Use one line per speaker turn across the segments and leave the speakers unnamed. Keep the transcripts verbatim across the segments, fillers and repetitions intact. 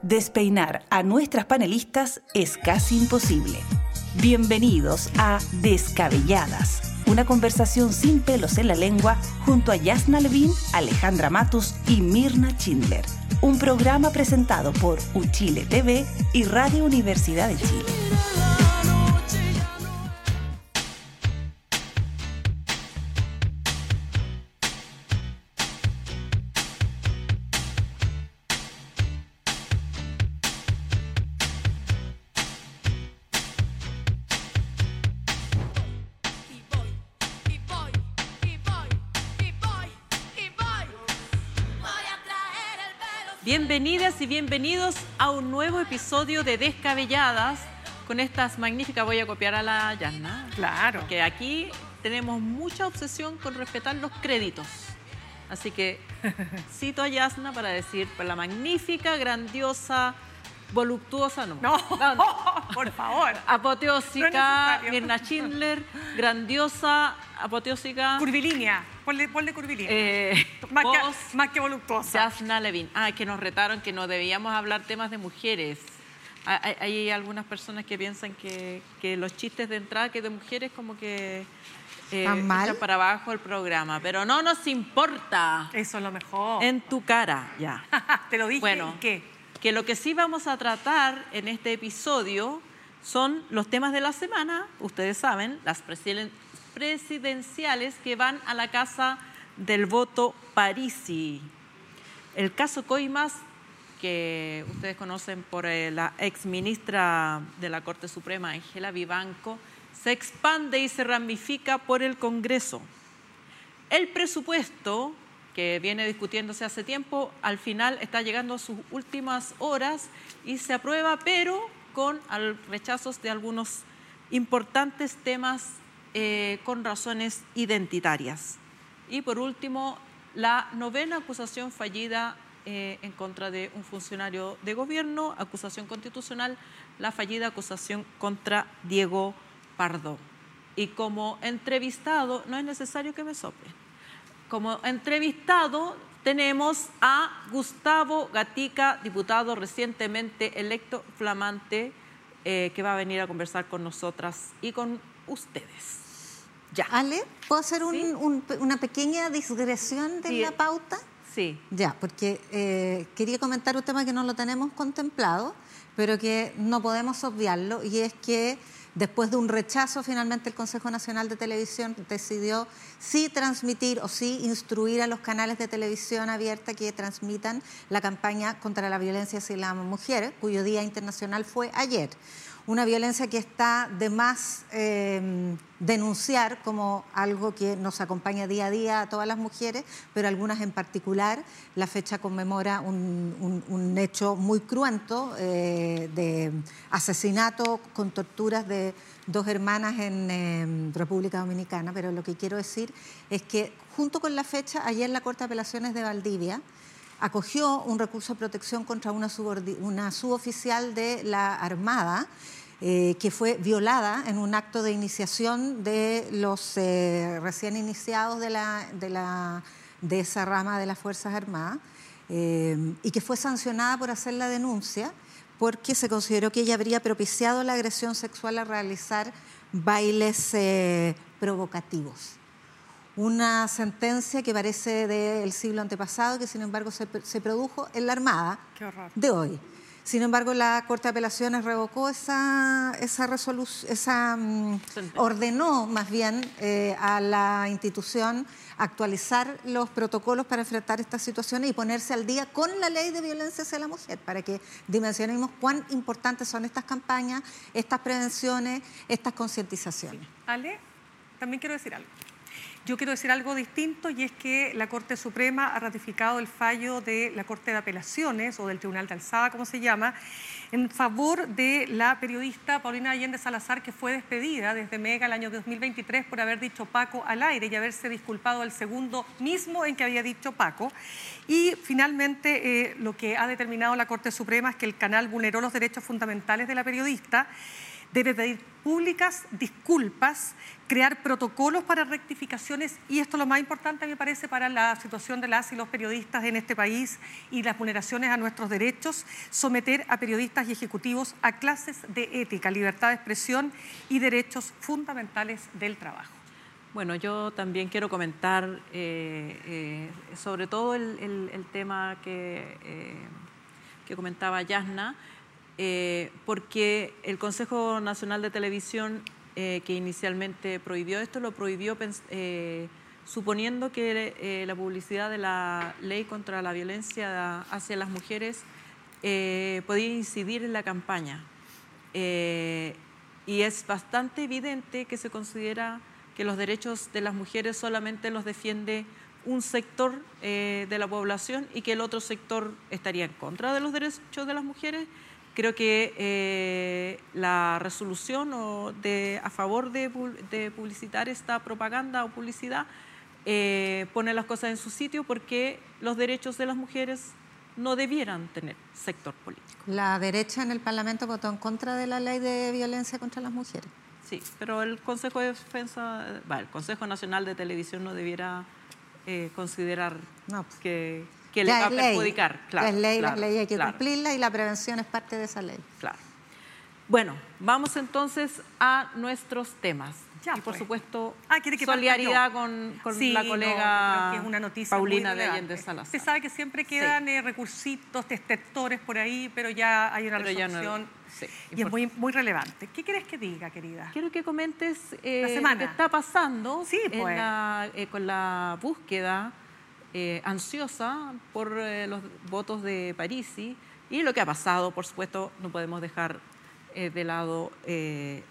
Despeinar a nuestras panelistas es casi imposible. Bienvenidos a Descabelladas, una conversación sin pelos en la lengua junto a Yasna Levin, Alejandra Matus y Mirna Schindler. Un programa presentado por Uchile T V y Radio Universidad de Chile.
Bienvenidas y bienvenidos a un nuevo episodio de Descabelladas con estas magníficas, voy a copiar a la Yasna.
Claro.
Porque aquí tenemos mucha obsesión con respetar los créditos. Así que cito a Yasna para decir, por la magnífica, grandiosa, voluptuosa, no.
No, no. Por favor.
Apoteósica, no Mirna Schindler, grandiosa, apoteósica.
Curvilínea. Ponle, ponle curvilínea.
Eh,
más,
vos,
que, más que voluptuosa.
Yasna Levin. Ah, que nos retaron que no debíamos hablar temas de mujeres. Hay, hay algunas personas que piensan que, que los chistes de entrada que de mujeres como que eh, echan para abajo el programa. Pero no nos importa.
Eso es lo mejor.
En tu cara, ya.
Te lo dije.
Bueno,
¿qué?
Que lo que sí vamos a tratar en este episodio son los temas de la semana. Ustedes saben, las presidenciales presidenciales que van a la Casa del Voto Parisi. El caso Coimas, que ustedes conocen por eh, la ex ministra de la Corte Suprema, Ángela Vivanco, se expande y se ramifica por el Congreso. El presupuesto, que viene discutiéndose hace tiempo, al final está llegando a sus últimas horas y se aprueba, pero con rechazos de algunos importantes temas Eh, con razones identitarias. Y por último, la novena acusación fallida eh, en contra de un funcionario de gobierno, acusación constitucional, la fallida acusación contra Diego Pardo. Y como entrevistado, no es necesario que me soplen, como entrevistado tenemos a Gustavo Gatica, diputado recientemente electo, flamante, eh, que va a venir a conversar con nosotras y con ustedes.
Ya. Ale, ¿puedo hacer un, ¿Sí? un, una pequeña digresión de sí. la pauta?
Sí.
Ya, porque eh, quería comentar un tema que no lo tenemos contemplado, pero que no podemos obviarlo, y es que después de un rechazo, finalmente el Consejo Nacional de Televisión decidió sí transmitir o sí instruir a los canales de televisión abierta que transmitan la campaña contra la violencia hacia la mujer, cuyo Día Internacional fue ayer. Una violencia que está de más eh, denunciar como algo que nos acompaña día a día a todas las mujeres, pero algunas en particular. La fecha conmemora un, un, un hecho muy cruento eh, de asesinato con torturas de dos hermanas en eh, República Dominicana, pero lo que quiero decir es que junto con la fecha, ayer la Corte de Apelaciones de Valdivia acogió un recurso de protección contra una, una suboficial de la Armada eh, que fue violada en un acto de iniciación de los eh, recién iniciados de, la, de, la, de esa rama de las Fuerzas Armadas eh, y que fue sancionada por hacer la denuncia porque se consideró que ella habría propiciado la agresión sexual al realizar bailes eh, provocativos. Una sentencia que parece del siglo antepasado, que sin embargo se, se produjo en la Armada de hoy. Sin embargo, la Corte de Apelaciones revocó esa, esa resolución, esa, um, ordenó más bien eh, a la institución actualizar los protocolos para enfrentar estas situaciones y ponerse al día con la ley de violencia hacia la mujer, para que dimensionemos cuán importantes son estas campañas, estas prevenciones, estas concientizaciones.
Sí. Ale, también quiero decir algo. Yo quiero decir algo distinto, y es que la Corte Suprema ha ratificado el fallo de la Corte de Apelaciones, o del Tribunal de Alzada, como se llama, en favor de la periodista Paulina Allende Salazar, que fue despedida desde Mega el año dos mil veintitrés por haber dicho Paco al aire y haberse disculpado el segundo mismo en que había dicho Paco. Y finalmente eh, lo que ha determinado la Corte Suprema es que el canal vulneró los derechos fundamentales de la periodista, debe pedir públicas disculpas, crear protocolos para rectificaciones y esto es lo más importante, a mí me parece, para la situación de las y los periodistas en este país y las vulneraciones a nuestros derechos, someter a periodistas y ejecutivos a clases de ética, libertad de expresión y derechos fundamentales del trabajo.
Bueno, yo también quiero comentar eh, eh, sobre todo el, el, el tema que, eh, que comentaba Yasna, eh, porque el Consejo Nacional de Televisión, eh, que inicialmente prohibió esto, lo prohibió eh, suponiendo que eh, la publicidad de la ley contra la violencia hacia las mujeres eh, podía incidir en la campaña. Eh, y es bastante evidente que se considera que los derechos de las mujeres solamente los defiende un sector eh, de la población y que el otro sector estaría en contra de los derechos de las mujeres. Creo que eh, la resolución o de, a favor de, de publicitar esta propaganda o publicidad eh, pone las cosas en su sitio porque los derechos de las mujeres no debieran tener sector político.
La derecha en el Parlamento votó en contra de la ley de violencia contra las mujeres.
Sí, pero el Consejo de Defensa, bueno, el Consejo Nacional de Televisión no debiera eh, considerar no, pues, que, que le va a perjudicar. Claro,
es ley,
claro,
las leyes hay que
claro.
cumplirlas y la prevención es parte de esa ley.
Claro. Bueno, vamos entonces a nuestros temas.
Ya,
y por
pues.
supuesto,
ah, que
solidaridad con, con
sí,
la colega
no, que es una noticia
Paulina de Allende Salazar.
Usted sabe que siempre quedan sí. eh, recursitos, detectores por ahí, pero ya hay una pero resolución no, sí, y es muy, muy relevante. ¿Qué quieres que diga, querida?
Quiero que comentes eh,
la semana.
lo que está pasando
sí, pues.
en la, eh, con la búsqueda eh, ansiosa por eh, los votos de Parisi y lo que ha pasado, por supuesto, no podemos dejar eh, de lado eh,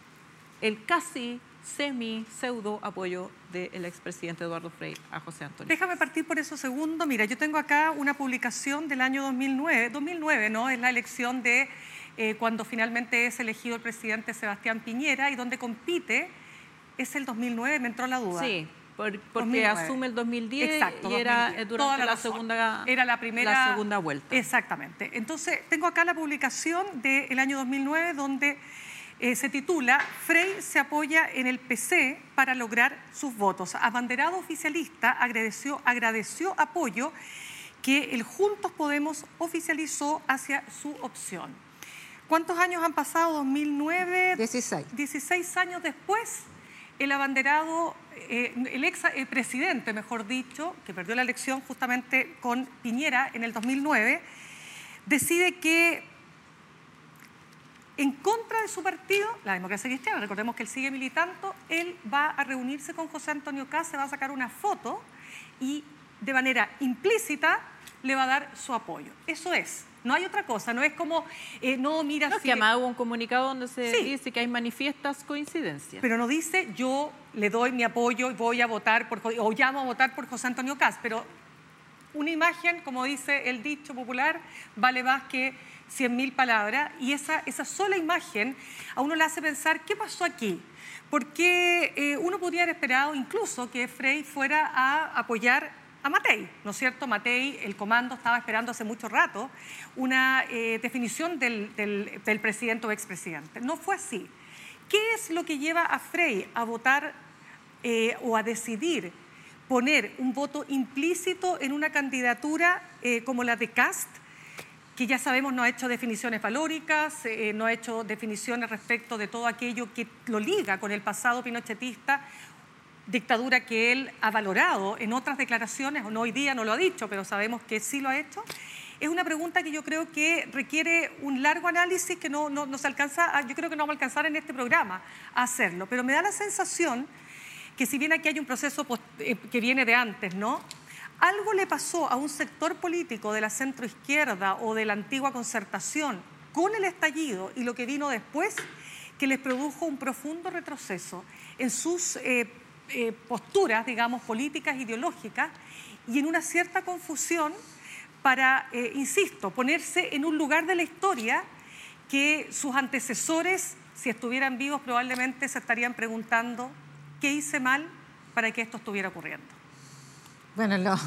el casi semi-pseudo apoyo del expresidente Eduardo Frei a José Antonio.
Déjame partir por eso segundo. Mira, yo tengo acá una publicación del año dos mil nueve. dos mil nueve, ¿no? Es la elección de eh, cuando finalmente es elegido el presidente Sebastián Piñera y donde compite, es el dos mil nueve, me entró la duda.
Sí, por, porque
dos mil nueve.
Asume el dos mil diez.
Exacto,
y era
dos mil diez.
durante
la,
la segunda,
era la, primera,
la segunda vuelta.
Exactamente. Entonces, tengo acá la publicación del año dos mil nueve donde Eh, se titula Frei se apoya en el P C para lograr sus votos. Abanderado oficialista agradeció, agradeció apoyo que el Juntos Podemos oficializó hacia su opción. ¿Cuántos años han pasado? dos mil nueve.
dieciséis.
dieciséis años después, el abanderado, eh, el ex eh, presidente, mejor dicho, que perdió la elección justamente con Piñera en el dos mil nueve, decide que en contra de su partido, la Democracia Cristiana, recordemos que él sigue militando, él va a reunirse con José Antonio Kast, se va a sacar una foto y de manera implícita le va a dar su apoyo. Eso es, no hay otra cosa, no es como, eh, no, mira...
No,
si...
que además hubo un comunicado donde se
sí.
dice que hay manifiestas coincidencias.
Pero no dice, yo le doy mi apoyo y voy a votar, por, o llamo a votar por José Antonio Kast, pero una imagen, como dice el dicho popular, vale más que cien mil palabras, y esa, esa sola imagen a uno le hace pensar, ¿qué pasó aquí? Porque eh, uno podría haber esperado incluso que Frei fuera a apoyar a Matei, ¿no es cierto? Matei, el comando, estaba esperando hace mucho rato una eh, definición del, del, del presidente o expresidente. No fue así. ¿Qué es lo que lleva a Frei a votar eh, o a decidir poner un voto implícito en una candidatura eh, como la de Kast, que ya sabemos no ha hecho definiciones valóricas, eh, no ha hecho definiciones respecto de todo aquello que lo liga con el pasado pinochetista, dictadura que él ha valorado en otras declaraciones, o no hoy día no lo ha dicho, pero sabemos que sí lo ha hecho? Es una pregunta que yo creo que requiere un largo análisis que no, no, no se alcanza, a, yo creo que no vamos a alcanzar en este programa a hacerlo, pero me da la sensación que si bien aquí hay un proceso post, eh, que viene de antes, ¿no? Algo le pasó a un sector político de la centroizquierda o de la antigua concertación con el estallido y lo que vino después, que les produjo un profundo retroceso en sus eh, eh, posturas, digamos, políticas, ideológicas, y en una cierta confusión para, eh, insisto, ponerse en un lugar de la historia que sus antecesores, si estuvieran vivos, probablemente se estarían preguntando ¿qué hice mal para que esto estuviera ocurriendo?
Bueno, los,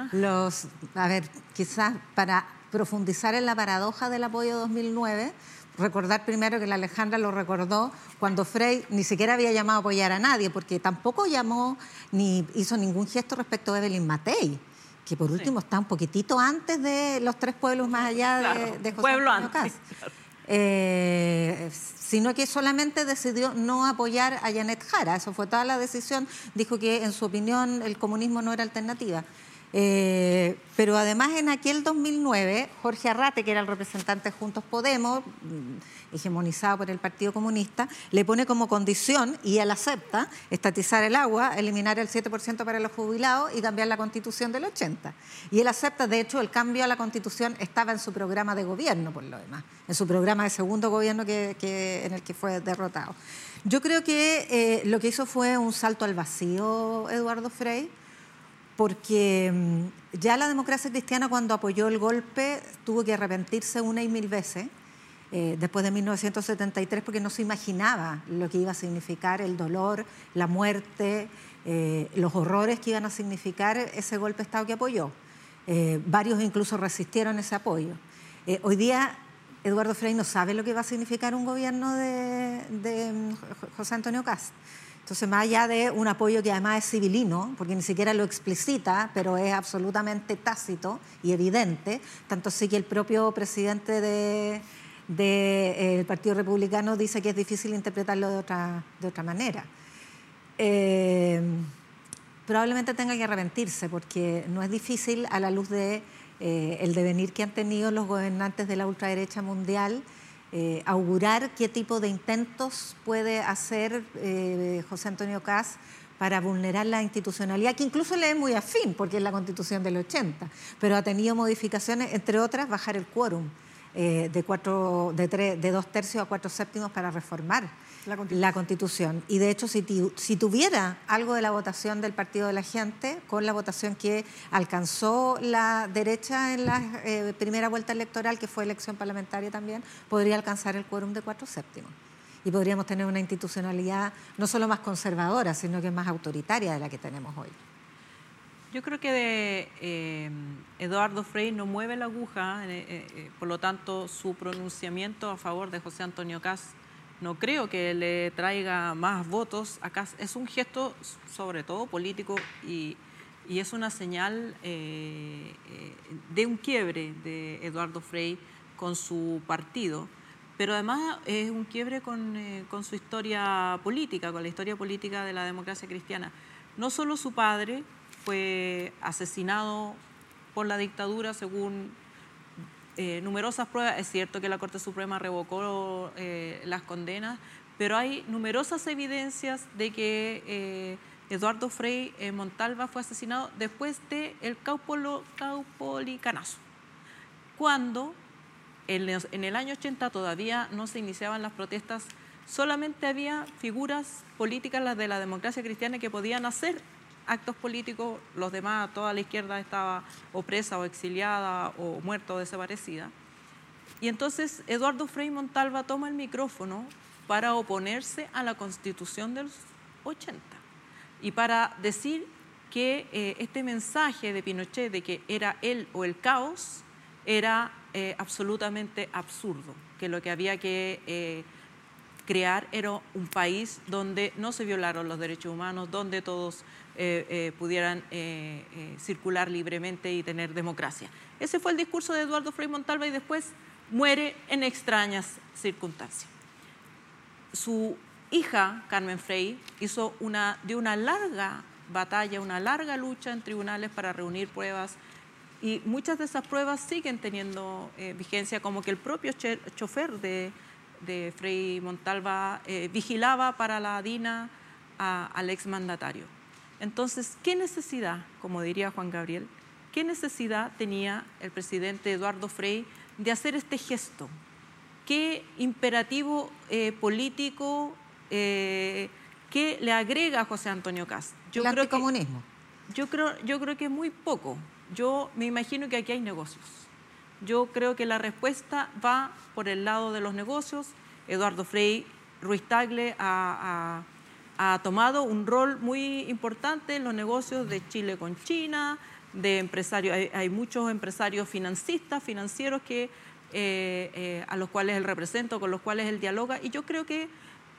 los, a ver, quizás para profundizar en la paradoja del apoyo dos mil nueve, recordar primero que la Alejandra lo recordó cuando Frei ni siquiera había llamado a apoyar a nadie, porque tampoco llamó ni hizo ningún gesto respecto a Evelyn Matei, que por último sí. está un poquitito antes de los tres pueblos más allá claro, de, de José
pueblo
Antonio
antes.
Kast. Claro. Eh, sino que solamente decidió no apoyar a Janet Jara, eso fue toda la decisión, dijo que en su opinión el comunismo no era alternativa. Eh, pero además en aquel dos mil nueve, Jorge Arrate, que era el representante de Juntos Podemos, hegemonizado por el Partido Comunista, le pone como condición, y él acepta, estatizar el agua, eliminar el siete por ciento para los jubilados y cambiar la Constitución del ochenta. Y él acepta, de hecho, el cambio a la Constitución estaba en su programa de gobierno, por lo demás, en su programa de segundo gobierno que, que, en el que fue derrotado. Yo creo que eh, lo que hizo fue un salto al vacío Eduardo Frei, porque ya la Democracia Cristiana, cuando apoyó el golpe, tuvo que arrepentirse una y mil veces, eh, después de mil novecientos setenta y tres, porque no se imaginaba lo que iba a significar el dolor, la muerte, eh, los horrores que iban a significar ese golpe de Estado que apoyó. Eh, varios incluso resistieron ese apoyo. Eh, hoy día Eduardo Frei no sabe lo que va a significar un gobierno de, de José Antonio Kast. Entonces, más allá de un apoyo que además es civilino, porque ni siquiera lo explicita, pero es absolutamente tácito y evidente, tanto así que el propio presidente del de, eh, Partido Republicano dice que es difícil interpretarlo de otra, de otra manera. Eh, probablemente tenga que arrepentirse, porque no es difícil a la luz de eh, el devenir que han tenido los gobernantes de la ultraderecha mundial, Eh, augurar qué tipo de intentos puede hacer eh, José Antonio Kast para vulnerar la institucionalidad, que incluso le es muy afín, porque es la Constitución del ochenta, pero ha tenido modificaciones, entre otras, bajar el quórum eh, de, cuatro, de, tres, de dos tercios a cuatro séptimos para reformar la Constitución. La Constitución. Y de hecho, si, si tuviera algo de la votación del Partido de la Gente, con la votación que alcanzó la derecha en la eh, primera vuelta electoral, que fue elección parlamentaria también, podría alcanzar el quórum de cuatro séptimos. Y podríamos tener una institucionalidad no solo más conservadora, sino que más autoritaria de la que tenemos hoy.
Yo creo que de, eh, Eduardo Frei no mueve la aguja, eh, eh, por lo tanto, su pronunciamiento a favor de José Antonio Kast no creo que le traiga más votos a Kast. Es un gesto, sobre todo político, y, y es una señal eh, eh, de un quiebre de Eduardo Frei con su partido, pero además es un quiebre con, eh, con su historia política, con la historia política de la democracia cristiana. No solo su padre fue asesinado por la dictadura según eh, numerosas pruebas. Es cierto que la Corte Suprema revocó eh, las condenas, pero hay numerosas evidencias de que eh, Eduardo Frei eh, Montalva fue asesinado después del Caupolo, Caupolicanazo, cuando en, los, en el año ochenta todavía no se iniciaban las protestas, solamente había figuras políticas, las de la democracia cristiana, que podían hacer actos políticos, los demás, toda la izquierda estaba o presa o exiliada o muerta o desaparecida. Y entonces Eduardo Frei Montalva toma el micrófono para oponerse a la Constitución del ochenta y para decir que eh, este mensaje de Pinochet de que era él o el caos era eh, absolutamente absurdo, que lo que había que eh, crear era un país donde no se violaron los derechos humanos, donde todos eh, eh, pudieran eh, eh, circular libremente y tener democracia. Ese fue el discurso de Eduardo Frei Montalva, y después muere en extrañas circunstancias. Su hija, Carmen Frei, hizo una, dio una larga batalla, una larga lucha en tribunales para reunir pruebas, y muchas de esas pruebas siguen teniendo eh, vigencia, como que el propio chofer de, de Frei Montalva eh, vigilaba para la DINA a, al exmandatario. Entonces, ¿qué necesidad, como diría Juan Gabriel, qué necesidad tenía el presidente Eduardo Frei de hacer este gesto? ¿Qué imperativo eh, político eh, que le agrega a José Antonio Kast?
Yo el creo anticomunismo.
Que, yo, creo, yo creo que muy poco. Yo me imagino que aquí hay negocios. Yo creo que la respuesta va por el lado de los negocios. Eduardo Frei Ruiz Tagle ha, ha, ha tomado un rol muy importante en los negocios de Chile con China, de empresarios. Hay, hay muchos empresarios financistas, financieros que eh, eh, a los cuales él representa, con los cuales él dialoga, y yo creo que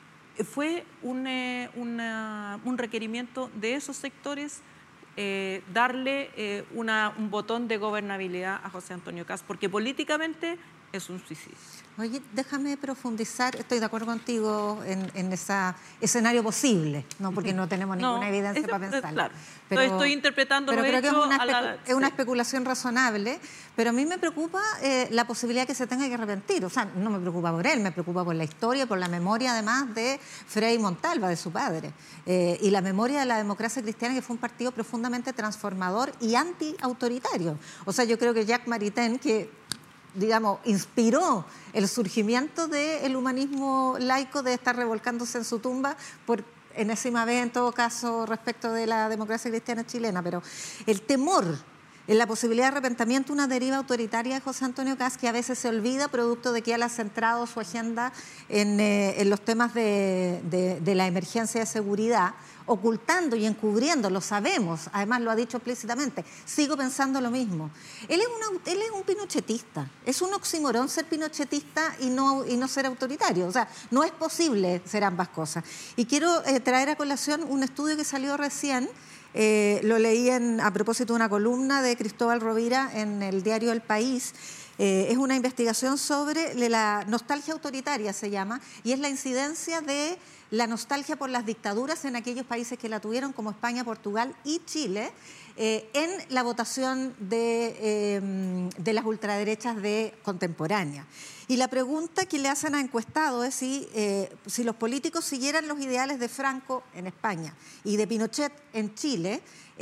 fue un, eh, una, un requerimiento de esos sectores eh, darle eh, una, un botón de gobernabilidad a José Antonio Kast, porque políticamente es un suicidio.
Oye, déjame profundizar, estoy de acuerdo contigo en, en ese escenario posible, ¿no? Porque no tenemos ninguna
no,
evidencia
eso,
para pensarlo.
Claro.
Pero,
estoy interpretando
pero
lo
creo
hecho
que es una,
a la,
es una
sí.
especulación razonable, pero a mí me preocupa eh, la posibilidad que se tenga que arrepentir. O sea, no me preocupa por él, me preocupa por la historia, por la memoria además de Frei Montalva, de su padre, eh, y la memoria de la democracia cristiana, que fue un partido profundamente transformador y anti-autoritario. O sea, yo creo que Jacques Maritain, que digamos, inspiró el surgimiento del humanismo laico, de estar revolcándose en su tumba por enésima vez, en todo caso, respecto de la democracia cristiana chilena. Pero el temor en la posibilidad de arrepentimiento, una deriva autoritaria de José Antonio Kast, que a veces se olvida, producto de que él ha centrado su agenda en, eh, en los temas de, de, de la emergencia de seguridad, ocultando y encubriendo, lo sabemos, además lo ha dicho explícitamente. Sigo pensando lo mismo. Él es, una, él es un pinochetista, es un oxímoron ser pinochetista y no, y no ser autoritario. O sea, no es posible ser ambas cosas. Y quiero eh, traer a colación un estudio que salió recién, eh, lo leí en, a propósito de una columna de Cristóbal Rovira en el diario El País. Eh, es una investigación sobre la nostalgia autoritaria, se llama, y es la incidencia de la nostalgia por las dictaduras en aquellos países que la tuvieron, como España, Portugal y Chile, eh, en la votación de, eh, de las ultraderechas de contemporánea. Y la pregunta que le hacen a encuestado es si, eh, si los políticos siguieran los ideales de Franco en España y de Pinochet en Chile,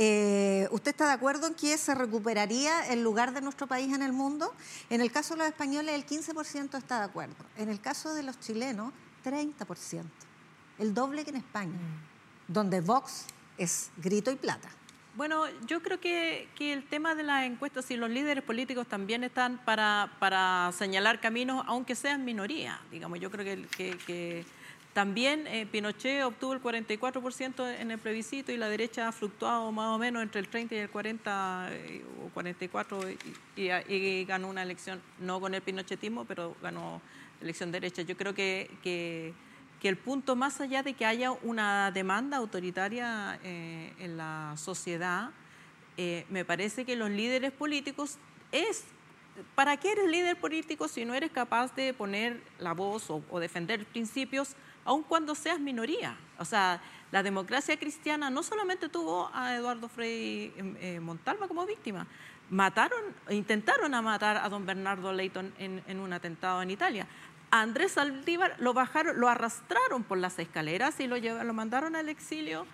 eh, ¿usted está de acuerdo en que se recuperaría el lugar de nuestro país en el mundo? En el caso de los españoles, el quince por ciento está de acuerdo. En el caso de los chilenos, treinta por ciento. El doble que en España, mm. donde Vox es grito y plata.
Bueno, yo creo que, que el tema de las encuestas y los líderes políticos también están para, para señalar caminos, aunque sean minoría. Digamos, yo creo que, que, que también eh, Pinochet obtuvo el cuarenta y cuatro por ciento en el plebiscito y la derecha ha fluctuado más o menos entre el treinta y el cuarenta eh, o cuarenta y cuatro y, y, y ganó una elección, no con el pinochetismo, pero ganó elección derecha. Yo creo que... que que el punto, más allá de que haya una demanda autoritaria eh, en la sociedad, eh, me parece que los líderes políticos es, ¿para qué eres líder político si no eres capaz de poner la voz o, o defender principios, aun cuando seas minoría? O sea, la democracia cristiana no solamente tuvo a Eduardo Frei eh, Montalva como víctima, mataron, intentaron a matar a don Bernardo Leighton en, en un atentado en Italia. A Andrés Saldívar lo bajaron, lo arrastraron por las escaleras y lo, llevaron, lo mandaron al exilio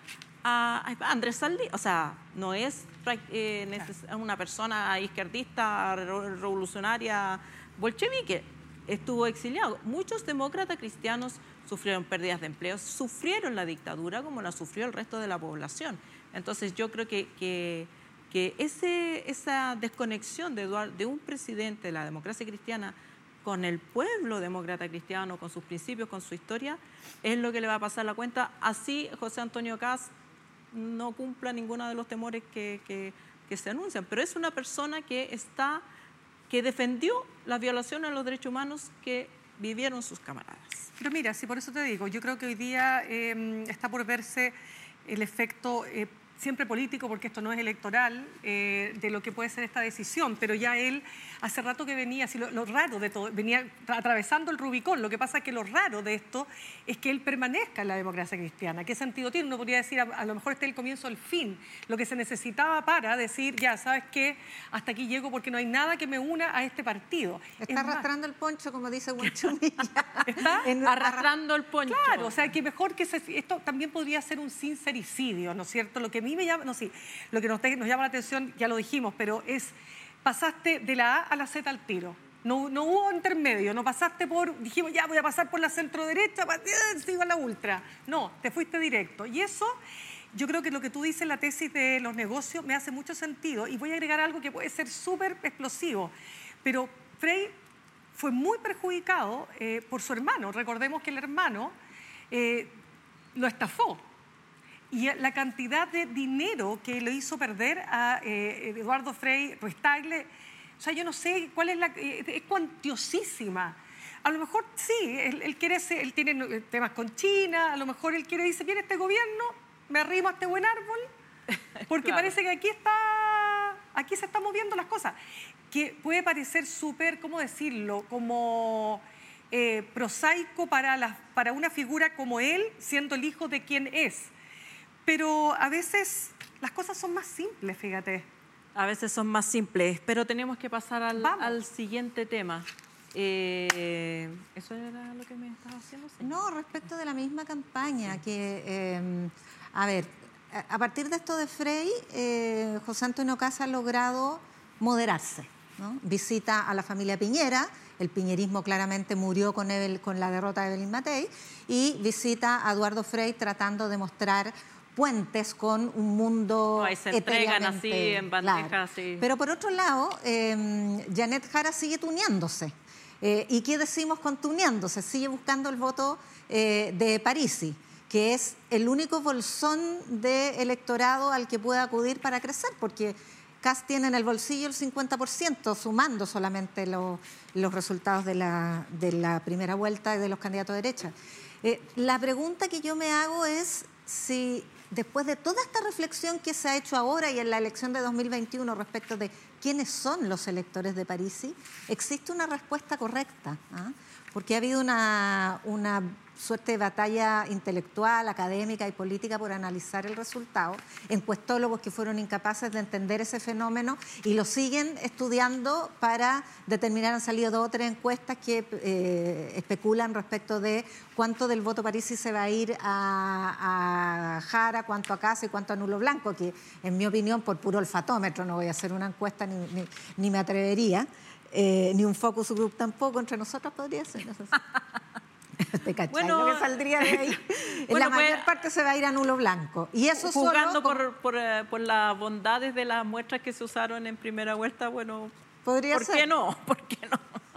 a, a Andrés Saldívar. O sea, no es eh, neces- una persona izquierdista, revolucionaria, bolchevique. Estuvo exiliado. Muchos demócratas cristianos sufrieron pérdidas de empleo, sufrieron la dictadura como la sufrió el resto de la población. Entonces yo creo que, que, que ese, esa desconexión de, Eduardo, de un presidente de la democracia cristiana con el pueblo demócrata cristiano, con sus principios, con su historia, es lo que le va a pasar la cuenta. Así José Antonio Kast no cumpla ninguno de los temores que, que, que se anuncian, pero es una persona que, está, que defendió las violaciones a los derechos humanos que vivieron sus camaradas.
Pero mira, si por eso te digo, yo creo que hoy día eh, está por verse el efecto... Eh, siempre político, porque esto no es electoral, eh, de lo que puede ser esta decisión, pero ya él hace rato que venía, así lo, lo raro de todo, venía atravesando el Rubicón. Lo que pasa es que lo raro de esto es que él permanezca en la democracia cristiana. ¿Qué sentido tiene? Uno podría decir, a, a lo mejor este es el comienzo del fin, lo que se necesitaba para decir, ya, ¿sabes qué? Hasta aquí llego porque no hay nada que me una a este partido.
Está es arrastrando más, el poncho, como dice Huanchumilla.
Está en, arrastrando el poncho.
Claro, o sea, que mejor que se, esto también podría ser un sincericidio, ¿no es cierto? Lo que a mí me llama, no, sí, lo que nos, nos llama la atención, ya lo dijimos, pero es, pasaste de la A a la Z al tiro. No, no hubo intermedio, no pasaste por, dijimos, ya voy a pasar por la centro derecha, sigo a la ultra. No, te fuiste directo. Y eso, yo creo que lo que tú dices en la tesis de los negocios me hace mucho sentido. Y voy a agregar algo que puede ser súper explosivo. Pero Frei fue muy perjudicado eh, por su hermano. Recordemos que el hermano eh, lo estafó. Y la cantidad de dinero que le hizo perder a eh, Eduardo Frei Ruiz-Tagle O sea, yo no sé cuál es la... Es cuantiosísima. A lo mejor sí, él, él, quiere ser, él tiene temas con China, a lo mejor él quiere, dice, viene este gobierno, me arrimo a este buen árbol, porque claro, parece que aquí está, aquí se están moviendo las cosas. Que puede parecer súper, ¿cómo decirlo?, como eh, prosaico para, la, para una figura como él, siendo el hijo de quien es. Pero a veces las cosas son más simples, fíjate.
A veces son más simples, pero tenemos que pasar al, al siguiente tema. Eh, ¿Eso era lo que me estaba haciendo? Sí.
No, respecto de la misma campaña, que, eh, a ver, a partir de esto de Frey, eh, José Antonio Caz ha logrado moderarse, ¿no? Visita a la familia Piñera, el piñerismo claramente murió con, Evel, con la derrota de Evelyn Matei, y visita a Eduardo Frey tratando de mostrar puentes con un mundo
no, ahí se entregan así en bandejas.
Claro.
Sí.
Pero por otro lado, eh, Janet Jara sigue tuneándose. Eh, ¿Y qué decimos con tuneándose? Sigue buscando el voto eh, de Parisi, que es el único bolsón de electorado al que puede acudir para crecer, porque Caz tiene en el bolsillo el cincuenta por ciento, sumando solamente lo, los resultados de la, de la primera vuelta y de los candidatos de derecha. Eh, la pregunta que yo me hago es si después de toda esta reflexión que se ha hecho ahora y en la elección de dos mil veintiuno respecto de quiénes son los electores de Parisi, existe una respuesta correcta, ¿ah? Porque ha habido una, una suerte de batalla intelectual, académica y política por analizar el resultado, encuestólogos que fueron incapaces de entender ese fenómeno y lo siguen estudiando para determinar. Han salido dos o tres encuestas que eh, especulan respecto de cuánto del voto Parisi se va a ir a, a Jara, cuánto a Caz y cuánto a Nulo Blanco, que en mi opinión, por puro olfatómetro, no voy a hacer una encuesta ni, ni, ni me atrevería, eh, ni un focus group tampoco, entre nosotras podría ser. No sé si. ¿Te cachai? Bueno, lo que saldría de ahí. En bueno, la mayor pues, parte se va a ir a Nulo Blanco. Y eso
jugando
solo,
por, por, por las bondades de las muestras que se usaron en primera vuelta, bueno,
podría
¿por
ser?
qué no? ¿Por qué no?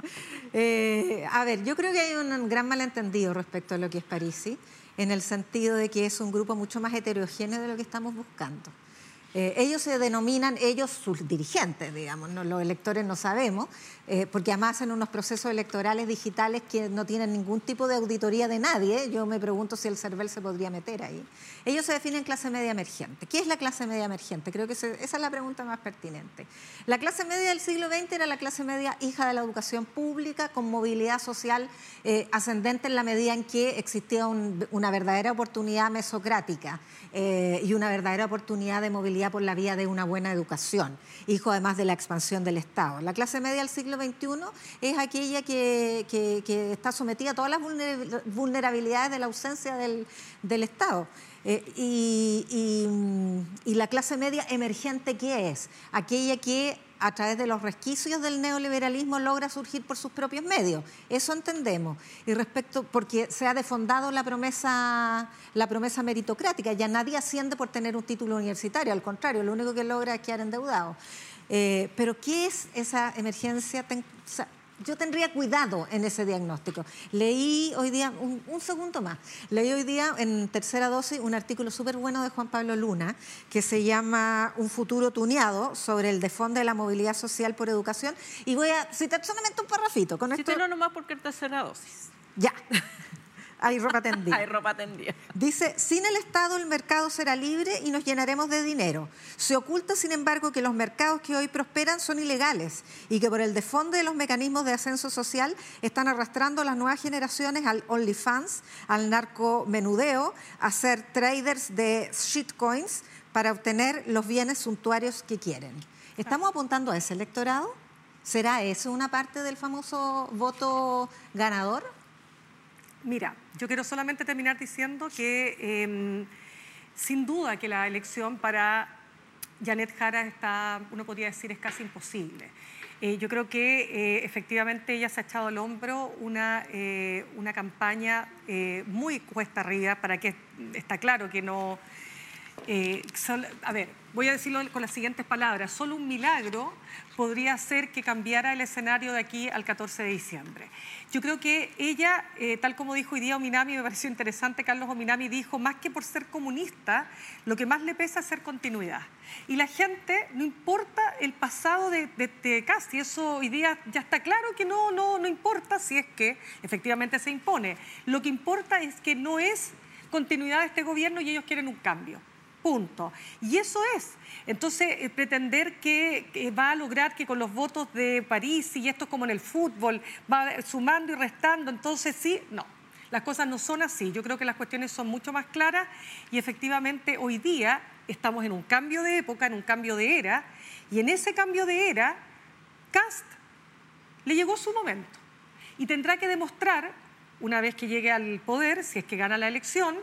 Eh, a ver, yo creo que hay un gran malentendido respecto a lo que es Parisi, en el sentido de que es un grupo mucho más heterogéneo de lo que estamos buscando. Eh, ellos se denominan, ellos sus dirigentes, digamos, ¿no? Los electores no sabemos, eh, porque además hacen unos procesos electorales digitales que no tienen ningún tipo de auditoría de nadie. Yo me pregunto si el CERVEL se podría meter ahí. Ellos se definen clase media emergente. ¿Qué es la clase media emergente? Creo que se, esa es la pregunta más pertinente. La clase media del siglo veinte era la clase media hija de la educación pública, con movilidad social eh, ascendente en la medida en que existía un, una verdadera oportunidad mesocrática eh, y una verdadera oportunidad de movilidad por la vía de una buena educación, hijo además de la expansión del Estado. La clase media del siglo veintiuno es aquella que, que, que está sometida a todas las vulnerabilidades de la ausencia del, del Estado. Eh, y, y, y la clase media emergente, ¿qué es? Aquella que a través de los resquicios del neoliberalismo logra surgir por sus propios medios. Eso entendemos. Y respecto, porque se ha defondado la promesa, la promesa meritocrática. Ya nadie asciende por tener un título universitario, al contrario, lo único que logra es quedar endeudado. Eh, pero ¿qué es esa emergencia? Ten, o sea, yo tendría cuidado en ese diagnóstico. Leí hoy día, un, un segundo más, leí hoy día en Tercera Dosis un artículo súper bueno de Juan Pablo Luna que se llama Un futuro tuneado sobre el desfonde de la movilidad social por educación, y voy a citar solamente un parrafito. Con esto...
Cítelo nomás porque es Tercera Dosis.
Ya. Hay ropa tendida.
Hay ropa tendida.
Dice, sin el Estado el mercado será libre y nos llenaremos de dinero. Se oculta, sin embargo, que los mercados que hoy prosperan son ilegales y que por el desfonde de los mecanismos de ascenso social están arrastrando a las nuevas generaciones al OnlyFans, al narcomenudeo, a ser traders de shitcoins para obtener los bienes suntuarios que quieren. ¿Estamos apuntando a ese electorado? ¿Será eso una parte del famoso voto ganador?
Mira, yo quiero solamente terminar diciendo que eh, sin duda que la elección para Janet Jara está, uno podría decir, es casi imposible. Eh, yo creo que eh, efectivamente ella se ha echado al hombro una, eh, una campaña eh, muy cuesta arriba, para que está claro que no, Eh, sol, a ver, voy a decirlo con las siguientes palabras. Solo un milagro podría hacer que cambiara el escenario de aquí al catorce de diciembre. Yo creo que ella, eh, tal como dijo hoy día Ominami, me pareció interesante, Carlos Ominami dijo, más que por ser comunista, lo que más le pesa es ser continuidad. Y la gente, no importa el pasado de, de, de Kast, y eso hoy día ya está claro que no, no, no importa si es que efectivamente se impone. Lo que importa es que no es continuidad de este gobierno y ellos quieren un cambio. Punto. Y eso es. Entonces, eh, pretender que, que va a lograr que con los votos de París, y esto es como en el fútbol, va sumando y restando, entonces sí, no. Las cosas no son así. Yo creo que las cuestiones son mucho más claras y efectivamente hoy día estamos en un cambio de época, en un cambio de era, y en ese cambio de era, Kast le llegó su momento. Y tendrá que demostrar, una vez que llegue al poder, si es que gana la elección,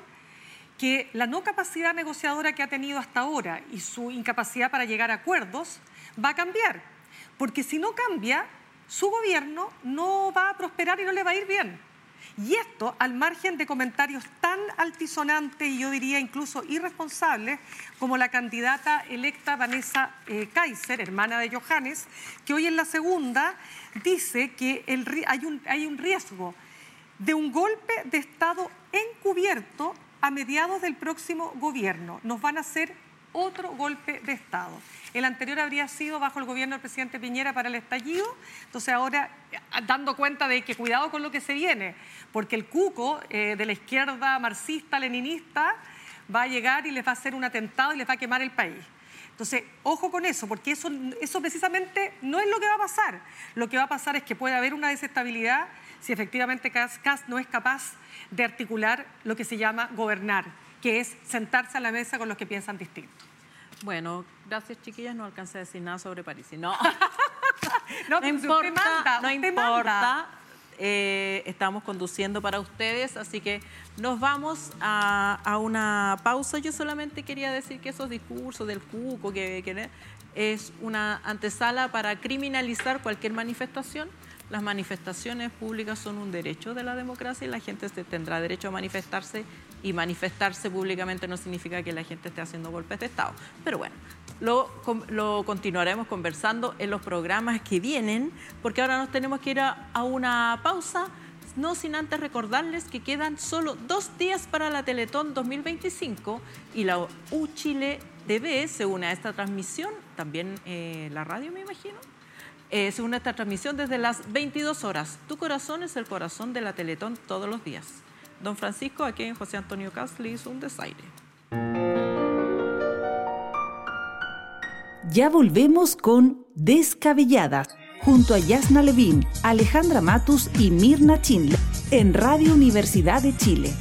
que la no capacidad negociadora que ha tenido hasta ahora y su incapacidad para llegar a acuerdos va a cambiar. Porque si no cambia, su gobierno no va a prosperar y no le va a ir bien. Y esto, al margen de comentarios tan altisonantes y yo diría incluso irresponsables, como la candidata electa Vanessa eh, Kaiser, hermana de Johannes, que hoy en la segunda dice que el, hay, un, hay un riesgo de un golpe de Estado encubierto a mediados del próximo gobierno. Nos van a hacer otro golpe de Estado. El anterior habría sido bajo el gobierno del presidente Piñera para el estallido, entonces ahora dando cuenta de que cuidado con lo que se viene, porque el cuco eh, de la izquierda marxista-leninista va a llegar y les va a hacer un atentado y les va a quemar el país. Entonces, ojo con eso, porque eso, eso precisamente no es lo que va a pasar. Lo que va a pasar es que puede haber una desestabilidad si efectivamente Kast no es capaz de articular lo que se llama gobernar, que es sentarse a la mesa con los que piensan distinto.
Bueno, gracias chiquillas, no alcancé a decir nada sobre París. No,
no,
no importa,
manda,
no importa. Eh, estamos conduciendo para ustedes, así que nos vamos a, a una pausa. Yo solamente quería decir que esos discursos del cuco, que, que es una antesala para criminalizar cualquier manifestación. Las manifestaciones públicas son un derecho de la democracia y la gente tendrá derecho a manifestarse, y manifestarse públicamente no significa que la gente esté haciendo golpes de Estado. Pero bueno, lo, lo continuaremos conversando en los programas que vienen, porque ahora nos tenemos que ir a, a una pausa, no sin antes recordarles que quedan solo dos días para la Teletón dos mil veinticinco y la U Chile T V se une a esta transmisión, también eh, la radio me imagino. Eh, según esta transmisión, desde las veintidós horas. Tu corazón es el corazón de la Teletón todos los días. Don Francisco, a quien José Antonio Kast le hizo un desaire.
Ya volvemos con Descabelladas, junto a Yasna Levin, Alejandra Matus y Mirna Chinle, en Radio Universidad de Chile.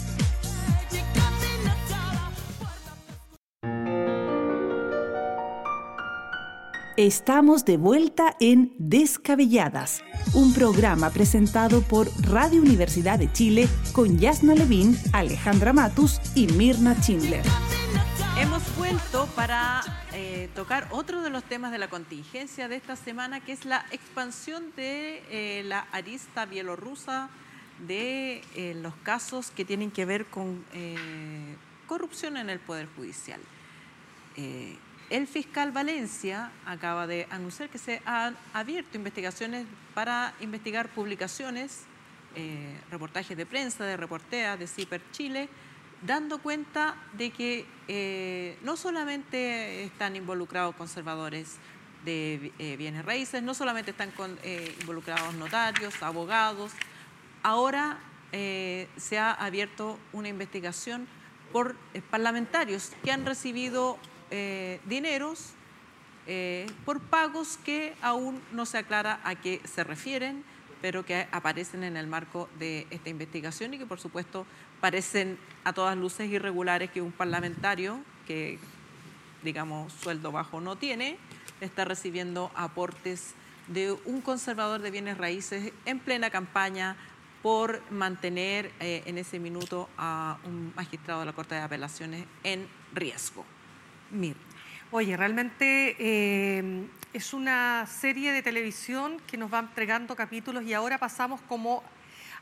Estamos de vuelta en Descabelladas, un programa presentado por Radio Universidad de Chile con Yasna Levin, Alejandra Matus y Mirna Schindler.
Hemos vuelto para eh, tocar otro de los temas de la contingencia de esta semana, que es la expansión de eh, la arista bielorrusa de eh, los casos que tienen que ver con eh, corrupción en el Poder Judicial. Eh, El fiscal Valencia acaba de anunciar que se han abierto investigaciones para investigar publicaciones, eh, reportajes de prensa, de Reportea, de CIPER Chile, dando cuenta de que eh, no solamente están involucrados conservadores de eh, bienes raíces, no solamente están con, eh, involucrados notarios, abogados, ahora eh, se ha abierto una investigación por eh, parlamentarios que han recibido Eh, dineros eh, por pagos que aún no se aclara a qué se refieren, pero que aparecen en el marco de esta investigación y que por supuesto parecen a todas luces irregulares, que un parlamentario que, digamos, sueldo bajo no tiene, está recibiendo aportes de un conservador de bienes raíces en plena campaña por mantener eh, en ese minuto a un magistrado de la Corte de Apelaciones en riesgo. Mir.
Oye, realmente eh, es una serie de televisión que nos va entregando capítulos y ahora pasamos como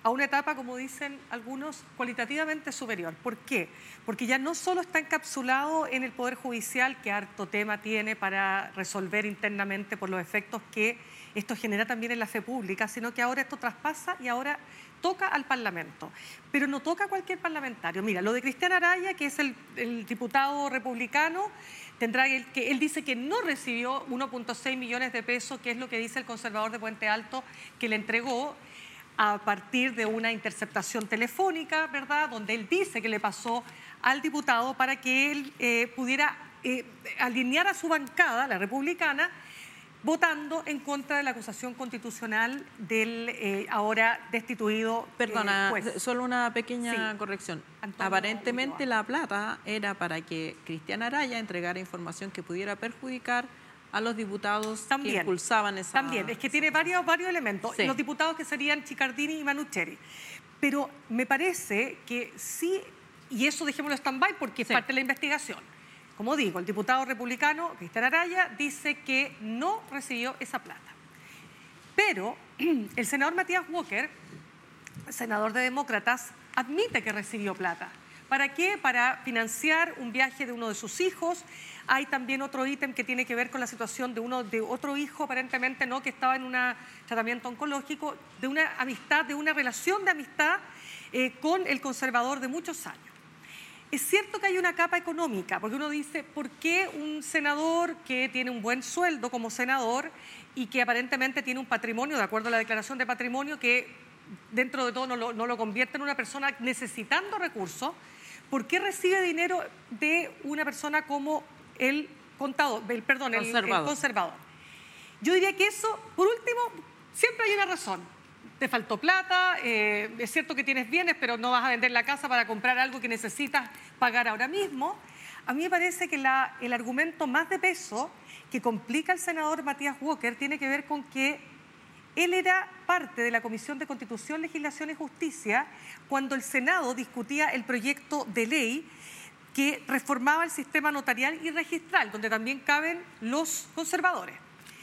a una etapa, como dicen algunos, cualitativamente superior. ¿Por qué? Porque ya no solo está encapsulado en el Poder Judicial, que harto tema tiene para resolver internamente por los efectos que esto genera también en la fe pública, sino que ahora esto traspasa y ahora toca al Parlamento. Pero no toca a cualquier parlamentario. Mira, lo de Cristian Araya, que es el, el diputado republicano, tendrá el, que él dice que no recibió uno punto seis millones de pesos, que es lo que dice el conservador de Puente Alto, que le entregó a partir de una interceptación telefónica, ¿verdad?, donde él dice que le pasó al diputado para que él eh, pudiera eh, alinear a su bancada, la republicana, votando en contra de la acusación constitucional del eh, ahora destituido
Perdona,
eh, juez.
solo una pequeña
Sí.
corrección.
Antonio
Aparentemente
Ulloa.
la plata era para que Cristian Araya entregara información que pudiera perjudicar a los diputados
También,
que impulsaban esa...
También, es que tiene varios, varios elementos.
Sí.
Los diputados que serían Chicardini y Manucheri. Pero me parece que sí, y eso dejémoslo stand-by porque es
Sí.
parte de la investigación. Como digo, el diputado republicano, Cristian Araya, dice que no recibió esa plata. Pero el senador Matías Walker, senador de Demócratas, admite que recibió plata. ¿Para qué? Para financiar un viaje de uno de sus hijos. Hay también otro ítem que tiene que ver con la situación de uno de otro hijo, aparentemente no, que estaba en un tratamiento oncológico, de una amistad, de una relación de amistad eh, con el conservador de muchos años. Es cierto que hay una capa económica, porque uno dice, ¿por qué un senador que tiene un buen sueldo como senador y que aparentemente tiene un patrimonio, de acuerdo a la declaración de patrimonio, que dentro de todo no lo, no lo convierte en una persona necesitando recursos, ¿por qué recibe dinero de una persona como el contador, el, perdón, el, el conservador? Yo diría que eso, por último, siempre hay una razón. Te faltó plata, eh, es cierto que tienes bienes, pero no vas a vender la casa para comprar algo que necesitas pagar ahora mismo. A mí me parece que la, el argumento más de peso que complica al senador Matías Walker tiene que ver con que él era parte de la Comisión de Constitución, Legislación y Justicia cuando el Senado discutía el proyecto de ley que reformaba el sistema notarial y registral, donde también caben los conservadores.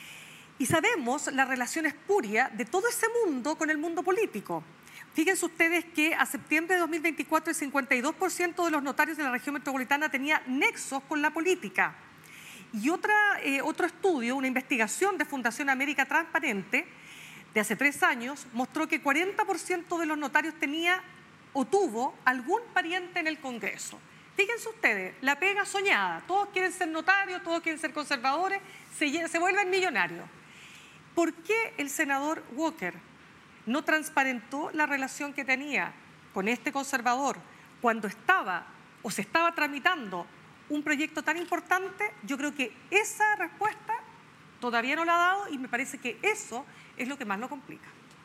Y sabemos la relación espuria de todo ese mundo con el mundo político. Fíjense ustedes que a septiembre de dos mil veinticuatro el cincuenta y dos por ciento de los notarios de la región metropolitana tenía nexos con la política. Y otra, eh, otro estudio, una investigación de Fundación América Transparente, de hace tres años, mostró que cuarenta por ciento de los notarios tenía o tuvo algún pariente en el Congreso. Fíjense ustedes, la pega soñada. Todos quieren ser notarios, todos quieren ser conservadores, se, se vuelven millonarios. ¿Por qué el senador Walker no transparentó la relación que tenía con este conservador cuando estaba o se estaba tramitando un proyecto tan importante? Yo creo que esa respuesta todavía no la ha dado y me parece que eso es lo que más lo complica.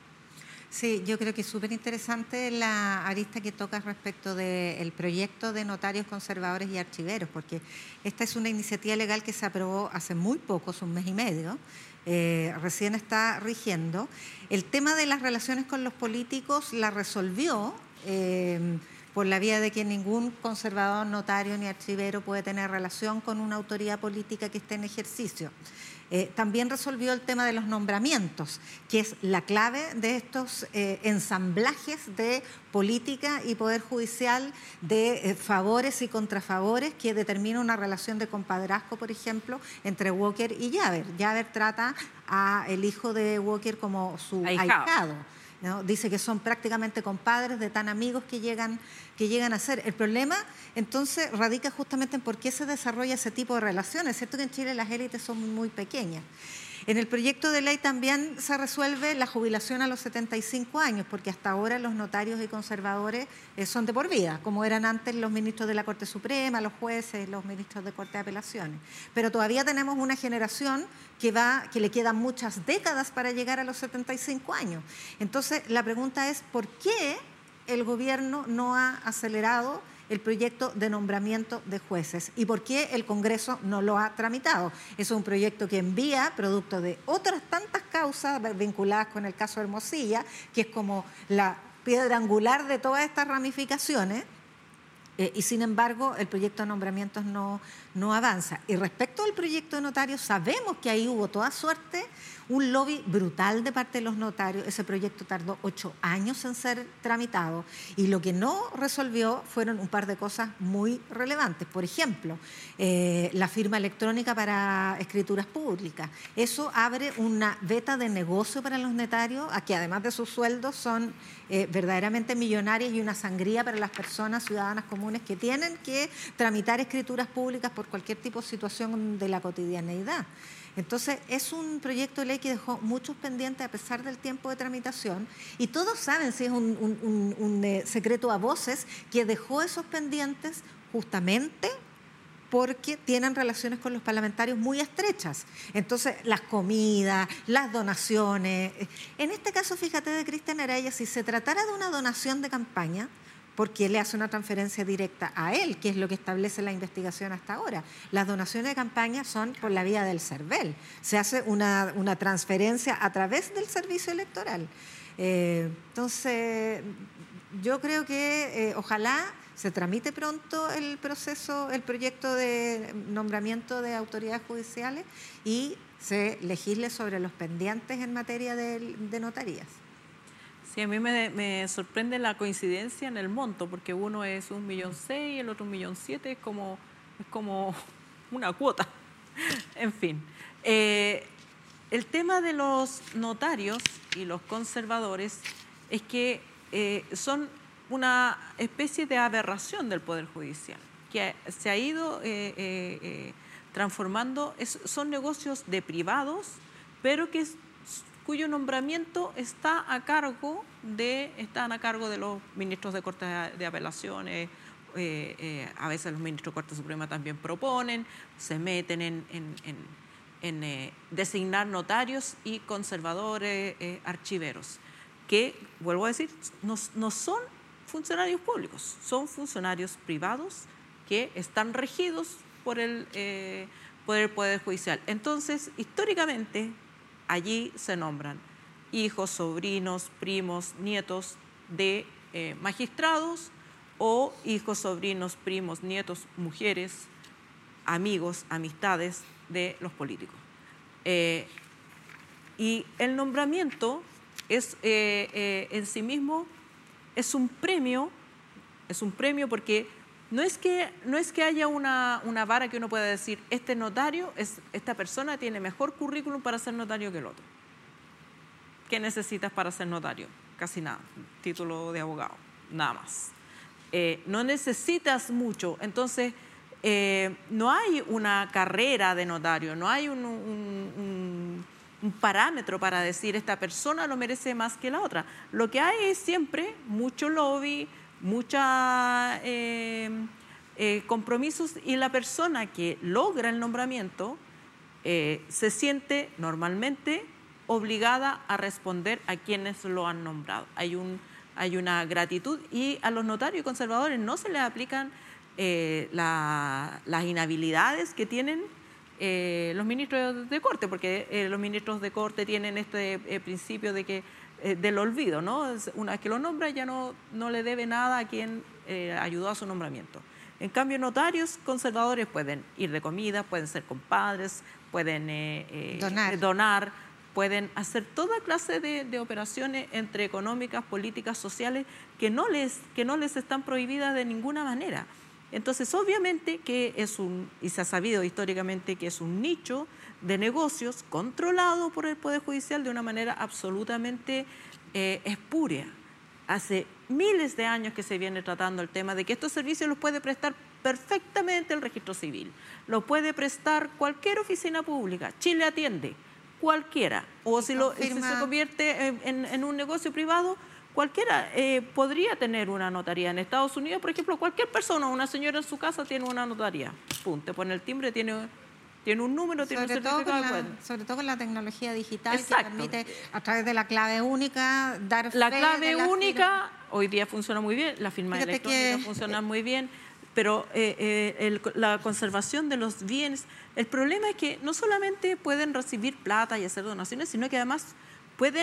Sí, yo creo que es súper interesante la arista que tocas respecto del proyecto de notarios conservadores y archiveros, porque esta es una iniciativa legal que se aprobó hace muy poco, hace un mes y medio, eh, recién está rigiendo. El tema de las relaciones con los políticos la resolvió eh, por la vía de que ningún conservador, notario ni archivero puede tener relación con una autoridad política que esté en ejercicio. Eh, también resolvió el tema de los nombramientos, que es la clave de estos eh, ensamblajes de política y poder judicial, de eh, favores y contrafavores que determina una relación de compadrazgo, por ejemplo, entre Walker y Yaver. Yaver trata al hijo de Walker como su ahijado. ahijado. ¿No? Dice que son prácticamente compadres, de tan amigos que llegan, que llegan a ser. El problema, entonces, radica justamente en por qué se desarrolla ese tipo de relaciones. Es cierto que en Chile las élites son muy, muy pequeñas. En el proyecto de ley también se resuelve la jubilación a los setenta y cinco años, porque hasta ahora los notarios y conservadores eh, son de por vida, como eran antes los ministros de la Corte Suprema, los jueces, los ministros de Corte de Apelaciones. Pero todavía tenemos una generación que, va, que le quedan muchas décadas para llegar a los setenta y cinco años. Entonces, la pregunta es, ¿por qué el gobierno no ha acelerado el proyecto de nombramiento de jueces y por qué el Congreso no lo ha tramitado? Es un proyecto que envía, producto de otras tantas causas vinculadas con el caso Hermosilla, que es como la piedra angular de todas estas ramificaciones, Eh, y sin embargo, el proyecto de nombramientos no, no avanza. Y respecto al proyecto de notarios, sabemos que ahí hubo toda suerte, un lobby brutal de parte de los notarios. Ese proyecto tardó ocho años en ser tramitado y lo que no resolvió fueron un par de cosas muy relevantes. Por ejemplo, eh, la firma electrónica para escrituras públicas. Eso abre una veta de negocio para los notarios, a que además de sus sueldos son eh, verdaderamente millonarias y una sangría para las personas ciudadanas comunes que tienen que tramitar escrituras públicas por cualquier tipo de situación de la cotidianeidad. Entonces, es un proyecto de ley que dejó muchos pendientes a pesar del tiempo de tramitación y todos saben, si es un, un, un, un eh, secreto a voces, que dejó esos pendientes justamente porque tienen relaciones con los parlamentarios muy estrechas. Entonces, las comidas, las donaciones. En este caso, fíjate, de Cristian Araya, si se tratara de una donación de campaña, porque le hace una transferencia directa a él, que es lo que establece la investigación hasta ahora. Las donaciones de campaña son por la vía del CERVEL. Se hace una, una transferencia a través del servicio electoral. Eh, entonces, yo creo que eh, ojalá se tramite pronto el proceso, el proyecto de nombramiento de autoridades judiciales y se legisle sobre los pendientes en materia de, de notarías.
Sí, a mí me, me sorprende la coincidencia en el monto, porque uno es un millón seis, el otro un millón siete, es como, es como una cuota. En fin, eh, el tema de los notarios y los conservadores es que eh, son una especie de aberración del Poder Judicial, que se ha ido eh, eh, eh, transformando, es, son negocios de privados, pero que es, cuyo nombramiento está a cargo de, están a cargo de los ministros de Corte de Apelaciones, eh, eh, a veces los ministros de Corte Suprema también proponen, se meten en, en, en, en eh, designar notarios y conservadores, eh, archiveros, que, vuelvo a decir, no, no son funcionarios públicos, son funcionarios privados que están regidos por el, eh, por el Poder Judicial. Entonces, históricamente, allí se nombran hijos, sobrinos, primos, nietos de eh, magistrados o hijos, sobrinos, primos, nietos, mujeres, amigos, amistades de los políticos. Eh, y el nombramiento es eh, eh, en sí mismo es un premio, es un premio porque no es que, no es que haya una, una vara que uno pueda decir, este notario, es, esta persona tiene mejor currículum para ser notario que el otro. ¿Qué necesitas para ser notario? Casi nada, título de abogado, nada más. Eh, no necesitas mucho, entonces eh, no hay una carrera de notario, no hay un, un, un, un parámetro para decir esta persona lo merece más que la otra. Lo que hay es siempre mucho lobby, mucha eh, eh, compromisos y la persona que logra el nombramiento eh, se siente normalmente obligada a responder a quienes lo han nombrado. Hay, un, hay una gratitud y a los notarios y conservadores no se les aplican eh, la, las inhabilidades que tienen eh, los ministros de Corte, porque eh, los ministros de Corte tienen este eh, principio de que del olvido, ¿no? Una vez que lo nombra ya no, no le debe nada a quien eh, ayudó a su nombramiento. En cambio, notarios conservadores pueden ir de comida, pueden ser compadres, pueden eh, eh, donar. donar, pueden hacer toda clase de, de operaciones entre económicas, políticas, sociales, que no, les, que no les están prohibidas de ninguna manera. Entonces, obviamente que es un, y se ha sabido históricamente que es un nicho de negocios controlado por el Poder Judicial de una manera absolutamente eh, espúrea. Hace miles de años que se viene tratando el tema de que estos servicios los puede prestar perfectamente el registro civil, los puede prestar cualquier oficina pública. Chile atiende cualquiera, o si, lo, si se convierte en, en, en un negocio privado, cualquiera eh, podría tener una notaría. En Estados Unidos, por ejemplo, cualquier persona, una señora en su casa tiene una notaría. Pum, te pone el timbre, tiene, tiene un número, tiene
sobre
un certificado de
cuenta. Sobre todo con la tecnología digital.
Exacto.
Que permite, a través de la clave única, dar fe
La clave
de la
única hoy día funciona muy bien, la firma
Fíjate
electrónica
que,
funciona muy bien, pero eh, eh, el, la conservación de los bienes, el problema es que no solamente pueden recibir plata y hacer donaciones, sino que además pueden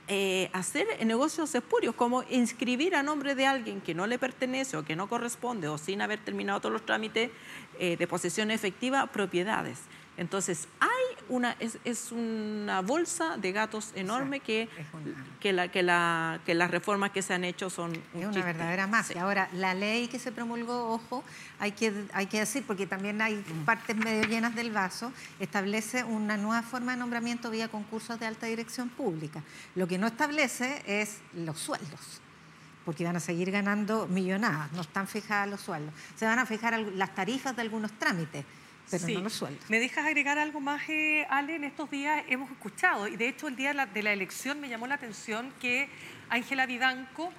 eh, hacer negocios espurios, como inscribir a nombre de alguien que no le pertenece o que no corresponde, o sin haber terminado todos los trámites eh, de posesión efectiva, propiedades. Entonces, hay una, es, es una bolsa de gatos enorme sí, que, una... que, la, que, la, que las reformas que se han hecho son un
Es una
chiste.
verdadera mafia. Sí. Ahora, la ley que se promulgó, ojo, hay que, hay que decir, porque también hay mm. partes medio llenas del vaso, establece una nueva forma de nombramiento vía concursos de alta dirección pública. Lo que no establece es los sueldos, porque van a seguir ganando millonadas, no están fijadas los sueldos. Se van a fijar las tarifas de algunos trámites, pero sí, no los sueldos.
¿Me dejas agregar algo más, eh, Ale? En estos días hemos escuchado, y de hecho el día de la, de la elección me llamó la atención que Ángela Vivanco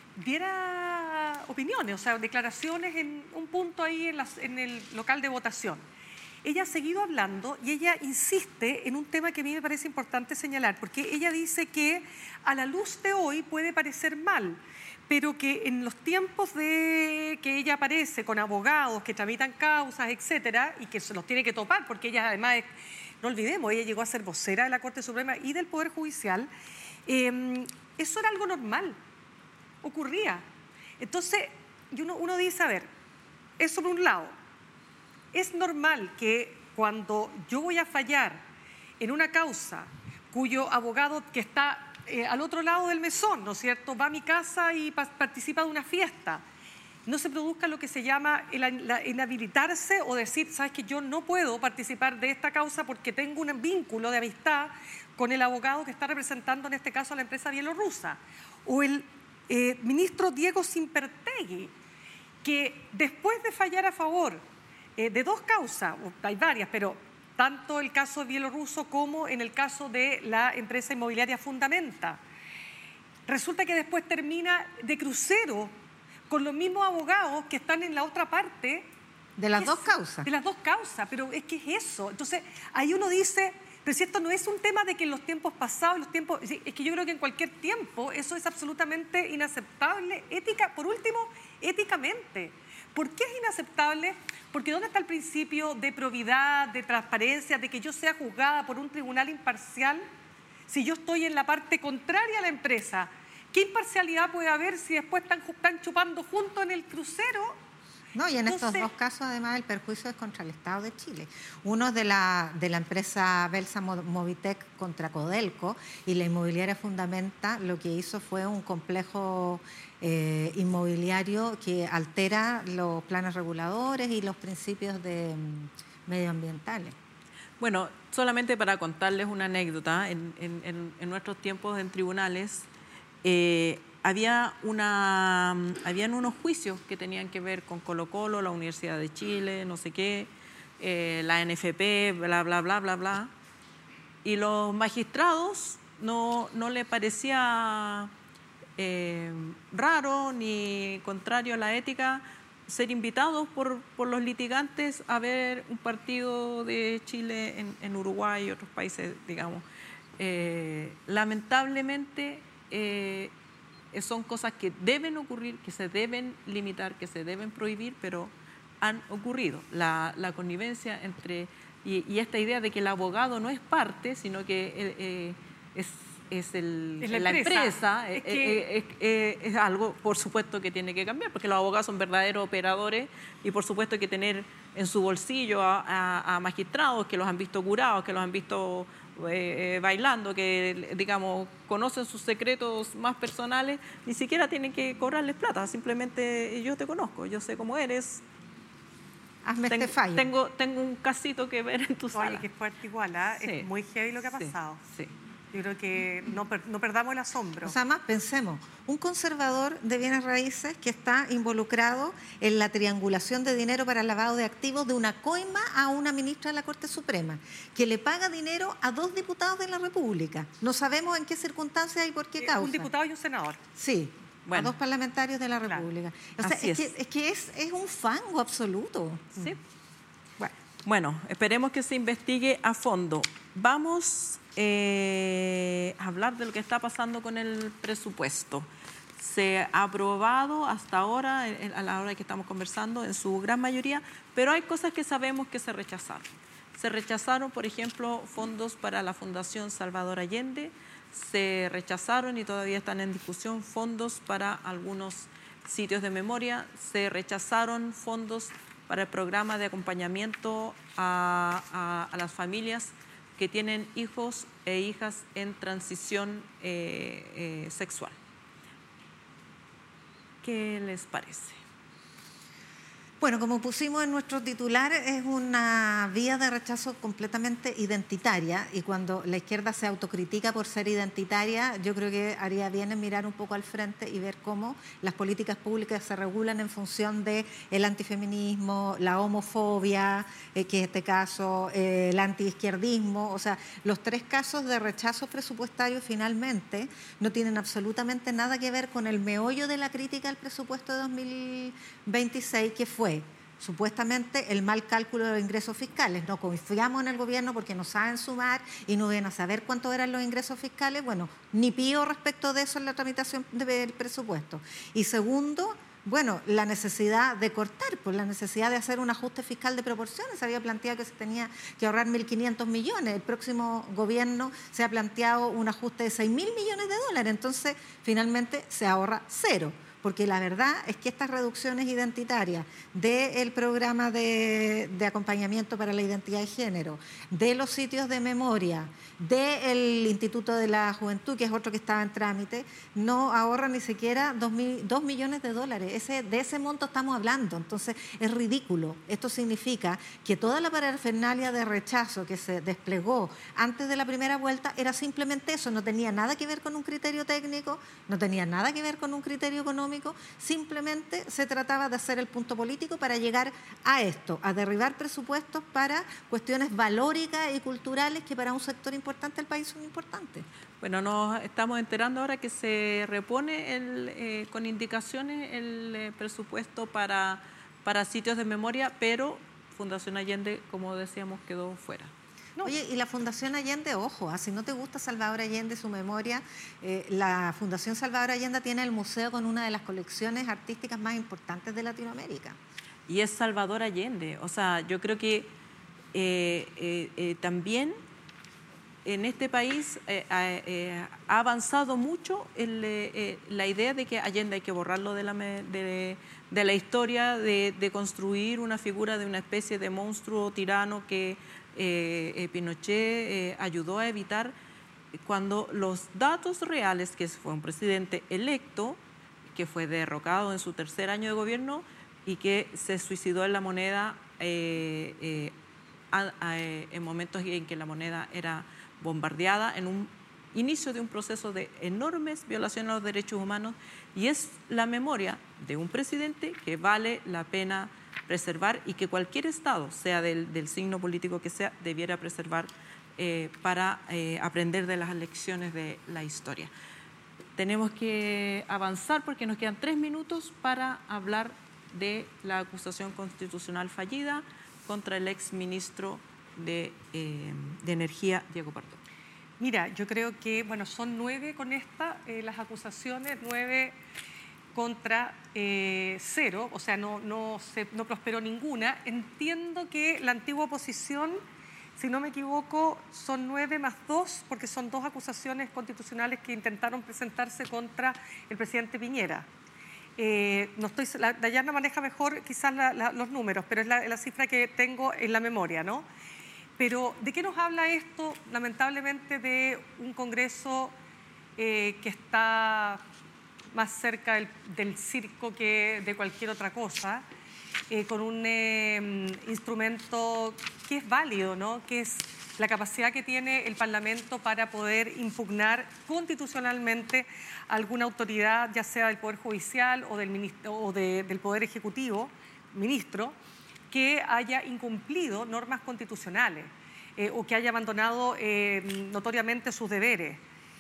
diera opiniones, o sea, declaraciones en un punto ahí en, las, en el local de votación. Ella ha seguido hablando y ella insiste en un tema que a mí me parece importante señalar, porque ella dice que a la luz de hoy puede parecer mal, pero que en los tiempos de que ella aparece con abogados que tramitan causas, etcétera, y que se los tiene que topar, porque ella además, es, no olvidemos, ella llegó a ser vocera de la Corte Suprema y del Poder Judicial, eh, eso era algo normal, ocurría. Entonces, uno, uno dice, a ver, eso por un lado, es normal que cuando yo voy a fallar en una causa cuyo abogado que está Eh, al otro lado del mesón, ¿no es cierto?, va a mi casa y pa participa de una fiesta, no se produzca lo que se llama el, la, inhabilitarse o decir, sabes que yo no puedo participar de esta causa porque tengo un vínculo de amistad con el abogado que está representando en este caso a la empresa bielorrusa. O el eh, ministro Diego Simpertegui, que después de fallar a favor eh, de dos causas, hay varias, pero tanto el caso bielorruso como en el caso de la empresa inmobiliaria Fundamenta. Resulta que después termina de crucero con los mismos abogados que están en la otra parte.
De las dos causas.
De las dos causas, pero es que es eso. Entonces, ahí uno dice, pero si esto no es un tema de que en los tiempos pasados, los tiempos, es que yo creo que en cualquier tiempo eso es absolutamente inaceptable, ética, por último, éticamente. ¿Por qué es inaceptable? Porque ¿dónde está el principio de probidad, de transparencia, de que yo sea juzgada por un tribunal imparcial si yo estoy en la parte contraria a la empresa? ¿Qué imparcialidad puede haber si después están, están chupando juntos en el crucero?
No, y en Entonces, estos dos casos, además, el perjuicio es contra el Estado de Chile. Uno es de la, de la empresa Belsa Movitec contra Codelco, y la inmobiliaria Fundamenta lo que hizo fue un complejo eh, inmobiliario que altera los planes reguladores y los principios de, um, medioambientales.
Bueno, solamente para contarles una anécdota, en, en, en nuestros tiempos en tribunales, eh, Había una, habían unos juicios que tenían que ver con Colo Colo, la Universidad de Chile, no sé qué, eh, la N F P, bla, bla, bla, bla, bla. Y los magistrados no, no les parecía eh, raro ni contrario a la ética ser invitados por, por los litigantes a ver un partido de Chile en, en Uruguay y otros países, digamos. Eh, lamentablemente... Eh, son cosas que deben ocurrir, que se deben limitar, que se deben prohibir, pero han ocurrido. La, la connivencia entre... Y, y esta idea de que el abogado no es parte, sino que eh, es, es, el,
es la,
la empresa, empresa
es,
eh,
que...
eh, eh, es algo, por supuesto, que tiene que cambiar, porque los abogados son verdaderos operadores y, por supuesto, hay que tener en su bolsillo a, a, a magistrados que los han visto curados, que los han visto... Eh, eh, bailando, que digamos conocen sus secretos más personales, ni siquiera tienen que cobrarles plata, simplemente yo te conozco, yo sé cómo eres.
Hazme
tengo,
este fallo.
Tengo, tengo un casito que ver en tu sala.
Oye, que fuerte igual, ¿eh? Sí. Es muy heavy lo que ha pasado.
Sí, sí.
Yo creo que no, per, no perdamos el asombro.
O sea, más pensemos, un conservador de bienes raíces que está involucrado en la triangulación de dinero para el lavado de activos de una coima a una ministra de la Corte Suprema, que le paga dinero a dos diputados de la República. No sabemos en qué circunstancias y por qué causa.
Un diputado y un senador.
Sí,
bueno,
a dos parlamentarios de la República. Claro. O sea, es, es que, es, que es, es un fango absoluto.
Sí. Bueno. bueno, esperemos que se investigue a fondo. Vamos... Eh, hablar de lo que está pasando con el presupuesto. Se ha aprobado hasta ahora, a la hora que estamos conversando, en su gran mayoría, pero hay cosas que sabemos que se rechazaron. Se rechazaron, por ejemplo, fondos para la Fundación Salvador Allende, Se rechazaron y todavía están en discusión fondos para algunos sitios de memoria. Se rechazaron fondos para el programa de acompañamiento a, a, a las familias que tienen hijos e hijas en transición eh, eh, sexual. ¿Qué les parece?
Bueno, como pusimos en nuestro titular, es una vía de rechazo completamente identitaria, y cuando la izquierda se autocritica por ser identitaria, yo creo que haría bien en mirar un poco al frente y ver cómo las políticas públicas se regulan en función del antifeminismo, la homofobia, eh, que en este caso eh, el antiizquierdismo. O sea, los tres casos de rechazo presupuestario finalmente no tienen absolutamente nada que ver con el meollo de la crítica al presupuesto de dos mil veintiséis, que fue supuestamente el mal cálculo de los ingresos fiscales. No confiamos en el gobierno porque no saben sumar y no ven a saber cuántos eran los ingresos fiscales. Bueno, ni pío respecto de eso en la tramitación del presupuesto. Y segundo, bueno, la necesidad de cortar, pues la necesidad de hacer un ajuste fiscal de proporciones. Se había planteado que se tenía que ahorrar mil quinientos millones. El próximo gobierno se ha planteado un ajuste de seis mil millones de dólares. Entonces, finalmente se ahorra cero. Porque la verdad es que estas reducciones identitarias del programa de, de acompañamiento para la identidad de género, de los sitios de memoria, del Instituto de la Juventud, que es otro que estaba en trámite, no ahorran ni siquiera dos, mil, dos millones de dólares. Ese, de ese monto estamos hablando. Entonces es ridículo. Esto significa que toda la parafernalia de rechazo que se desplegó antes de la primera vuelta era simplemente eso. No tenía nada que ver con un criterio técnico, no tenía nada que ver con un criterio económico. Simplemente se trataba de hacer el punto político para llegar a esto, a derribar presupuestos para cuestiones valóricas y culturales que para un sector importante del país son importantes.
Bueno, nos estamos enterando ahora que se repone el, eh, con indicaciones el eh, presupuesto para, para sitios de memoria, pero Fundación Allende, como decíamos, quedó fuera.
No. Oye, y la Fundación Allende, ojo, ¿ah? Si no te gusta Salvador Allende, su memoria, eh, la Fundación Salvador Allende tiene el museo con una de las colecciones artísticas más importantes de Latinoamérica.
Y es Salvador Allende. O sea, yo creo que eh, eh, eh, también en este país eh, eh, ha avanzado mucho el, eh, la idea de que Allende hay que borrarlo de la, de, de la historia, de, de construir una figura de una especie de monstruo tirano que Eh, eh, Pinochet eh, ayudó a evitar cuando los datos reales, que fue un presidente electo, que fue derrocado en su tercer año de gobierno y que se suicidó en la moneda eh, eh, a, a, en momentos en que la moneda era bombardeada, en un inicio de un proceso de enormes violaciones a los derechos humanos, y es la memoria de un presidente que vale la pena preservar y que cualquier Estado, sea del, del signo político que sea, debiera preservar eh, para eh, aprender de las lecciones de la historia. Tenemos que avanzar porque nos quedan tres minutos para hablar de la acusación constitucional fallida contra el exministro de, eh, de Energía, Diego Pardo.
Mira, yo creo que, bueno, son nueve con esta, eh, las acusaciones, nueve contra eh, cero, o sea, no, no, se, no prosperó ninguna. Entiendo que la antigua oposición, si no me equivoco, son nueve más dos, porque son dos acusaciones constitucionales que intentaron presentarse contra el presidente Piñera. Eh, no estoy, la, Dayana maneja mejor quizás la, la, los números, pero es la, la cifra que tengo en la memoria, ¿no? Pero, ¿de qué nos habla esto? Lamentablemente de un Congreso eh, que está más cerca del, del circo que de cualquier otra cosa, eh, con un eh, instrumento que es válido, ¿no? Que es la capacidad que tiene el Parlamento para poder impugnar constitucionalmente alguna autoridad, ya sea del Poder Judicial o del, ministro, o de, del Poder Ejecutivo, ministro, que haya incumplido normas constitucionales eh, o que haya abandonado eh, notoriamente sus deberes.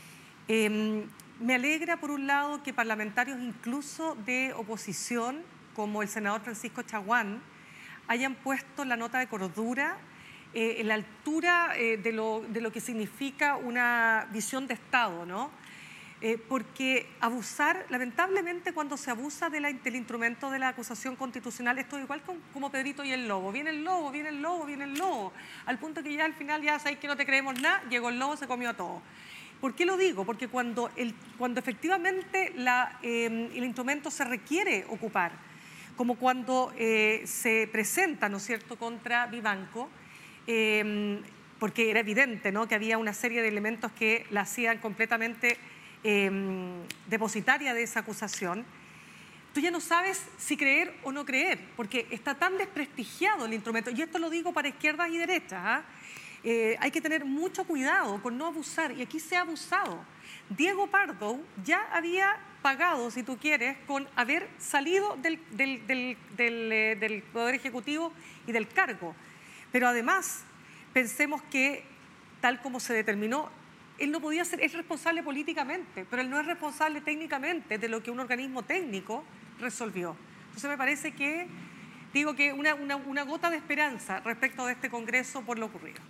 Eh, Me alegra, por un lado, que parlamentarios incluso de oposición, como el senador Francisco Chaguán, hayan puesto la nota de cordura eh, en la altura eh, de, lo, de lo que significa una visión de Estado, ¿no? Eh, porque abusar, lamentablemente cuando se abusa de la, del instrumento de la acusación constitucional, esto es igual como, como Pedrito y el lobo. Viene el lobo, viene el lobo, viene el lobo, al punto que ya al final ya sabéis que no te creemos nada, llegó el lobo, se comió todo. ¿Por qué lo digo? Porque cuando, el, cuando efectivamente la, eh, el instrumento se requiere ocupar, como cuando eh, se presenta, ¿no es cierto?, contra Vivanco, eh, porque era evidente, ¿no?, que había una serie de elementos que la hacían completamente eh, depositaria de esa acusación, tú ya no sabes si creer o no creer, porque está tan desprestigiado el instrumento, y esto lo digo para izquierdas y derechas, ¿eh? Eh, hay que tener mucho cuidado con no abusar, y aquí se ha abusado. Diego Pardo ya había pagado, si tú quieres, con haber salido del, del, del, del, eh, del Poder Ejecutivo y del cargo. Pero además, pensemos que, tal como se determinó, él no podía ser, es responsable políticamente, pero él no es responsable técnicamente de lo que un organismo técnico resolvió. Entonces me parece que, digo que una, una, una gota de esperanza respecto de este Congreso por lo ocurrido.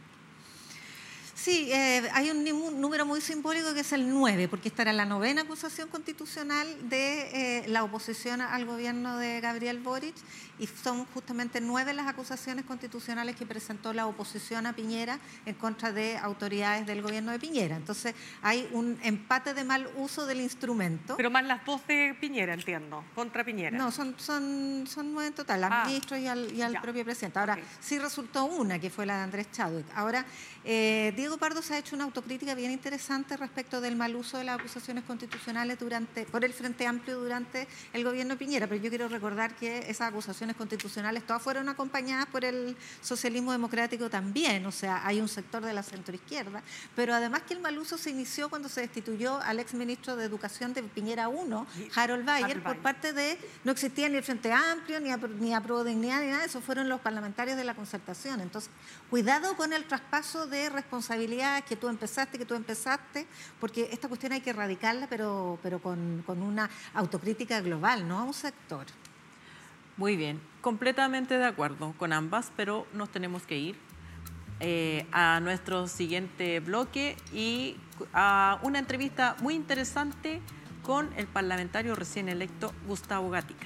Sí, eh, hay un, un número muy simbólico que es el nueve, porque esta era la novena acusación constitucional de eh, la oposición al gobierno de Gabriel Boric, y son justamente nueve las acusaciones constitucionales que presentó la oposición a Piñera en contra de autoridades del gobierno de Piñera. Entonces hay un empate de mal uso del instrumento.
Pero más las dos de Piñera, entiendo, contra Piñera.
No, son, son, son nueve en total, al
ah,
ministro y al, y al propio presidente. Ahora,
okay.
sí resultó una, que fue la de Andrés Chadwick. Ahora, eh, Diego Pardo se ha hecho una autocrítica bien interesante respecto del mal uso de las acusaciones constitucionales durante, por el Frente Amplio durante el gobierno de Piñera, pero yo quiero recordar que esas acusaciones constitucionales todas fueron acompañadas por el socialismo democrático también, o sea, hay un sector de la centroizquierda, pero además que el mal uso se inició cuando se destituyó al exministro de Educación de Piñera uno, Harold Bayer, por parte de, no existía ni el Frente Amplio, ni, a, ni Apruebo Dignidad, ni nada, eso fueron los parlamentarios de la Concertación. Entonces, cuidado con el traspaso de responsabilidades que tú empezaste, que tú empezaste, porque esta cuestión hay que erradicarla, pero, pero con, con una autocrítica global, no a un sector.
Muy bien, completamente de acuerdo con ambas, pero nos tenemos que ir eh, a nuestro siguiente bloque y a una entrevista muy interesante con el parlamentario recién electo Gustavo Gatica.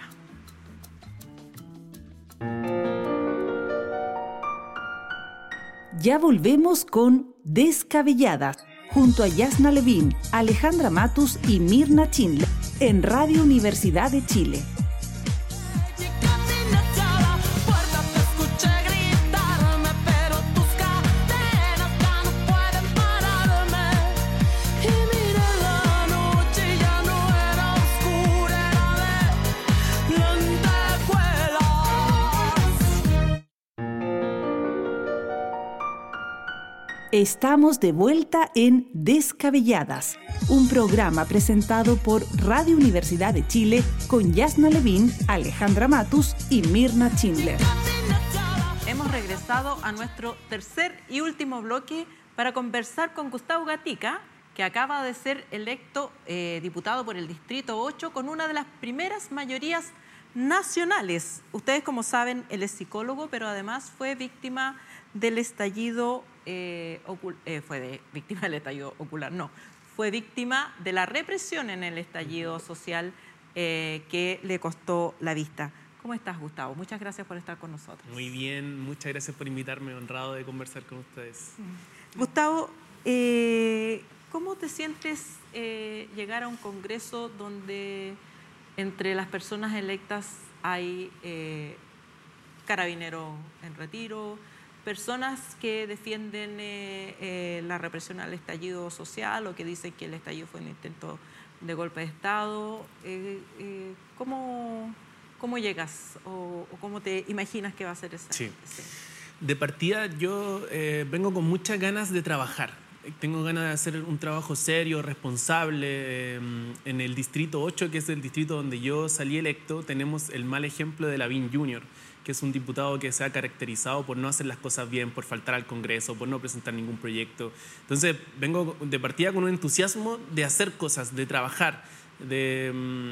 Ya volvemos con Descabelladas, junto a Yasna Levin, Alejandra Matus y Mirna Schindler, en Radio Universidad de Chile. Estamos de vuelta en Descabelladas, un programa presentado por Radio Universidad de Chile con Yasna Levin, Alejandra Matus y Mirna Schindler.
Hemos regresado a nuestro tercer y último bloque para conversar con Gustavo Gatica, que acaba de ser electo eh, diputado por el Distrito ocho con una de las primeras mayorías nacionales. Ustedes, como saben, él es psicólogo, pero además fue víctima del estallido Eh, ocul eh, fue de, víctima del estallido ocular, no, fue víctima de la represión en el estallido social eh, que le costó la vista. ¿Cómo estás, Gustavo? Muchas gracias por estar con nosotros.
Muy bien, muchas gracias por invitarme, honrado de conversar con ustedes.
Mm. Gustavo, eh, ¿cómo te sientes eh, llegar a un congreso donde entre las personas electas hay eh, carabineros en retiro, personas que defienden eh, eh, la represión al estallido social o que dicen que el estallido fue un intento de golpe de Estado? Eh, eh, ¿cómo, ¿Cómo llegas o, o cómo te imaginas que va a ser esa?
Sí.
Ese?
De partida yo eh, vengo con muchas ganas de trabajar. Tengo ganas de hacer un trabajo serio, responsable. Eh, en el Distrito ocho, que es el distrito donde yo salí electo, tenemos el mal ejemplo de Lavín junior, que es un diputado que se ha caracterizado por no hacer las cosas bien, por faltar al Congreso, por no presentar ningún proyecto. Entonces, vengo de partida con un entusiasmo de hacer cosas, de trabajar, de,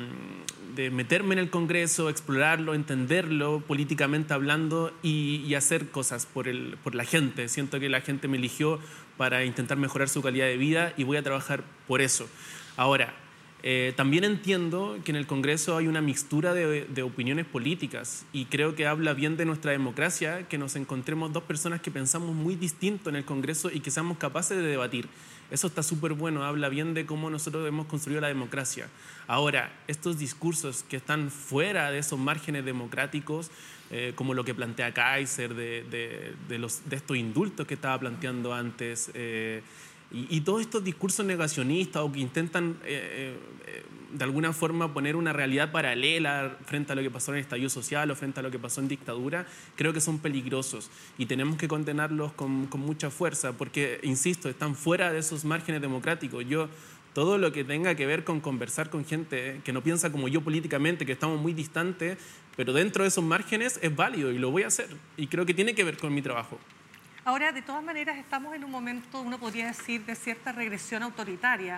de meterme en el Congreso, explorarlo, entenderlo políticamente hablando y, y hacer cosas por, el, por la gente. Siento que la gente me eligió para intentar mejorar su calidad de vida y voy a trabajar por eso. Ahora, Eh, también entiendo que en el Congreso hay una mixtura de, de opiniones políticas y creo que habla bien de nuestra democracia que nos encontremos dos personas que pensamos muy distinto en el Congreso y que seamos capaces de debatir. Eso está súper bueno, habla bien de cómo nosotros hemos construido la democracia. Ahora, estos discursos que están fuera de esos márgenes democráticos, eh, como lo que plantea Kaiser, de, de, de, los, de estos indultos que estaba planteando antes, eh, y, y todos estos discursos negacionistas o que intentan eh, eh, de alguna forma poner una realidad paralela frente a lo que pasó en el estallido social o frente a lo que pasó en dictadura, creo que son peligrosos y tenemos que condenarlos con, con mucha fuerza porque, insisto, están fuera de esos márgenes democráticos. Yo, todo lo que tenga que ver con conversar con gente que no piensa como yo políticamente, que estamos muy distantes, pero dentro de esos márgenes es válido y lo voy a hacer y creo que tiene que ver con mi trabajo.
Ahora, de todas maneras, estamos en un momento, uno podría decir, de cierta regresión autoritaria.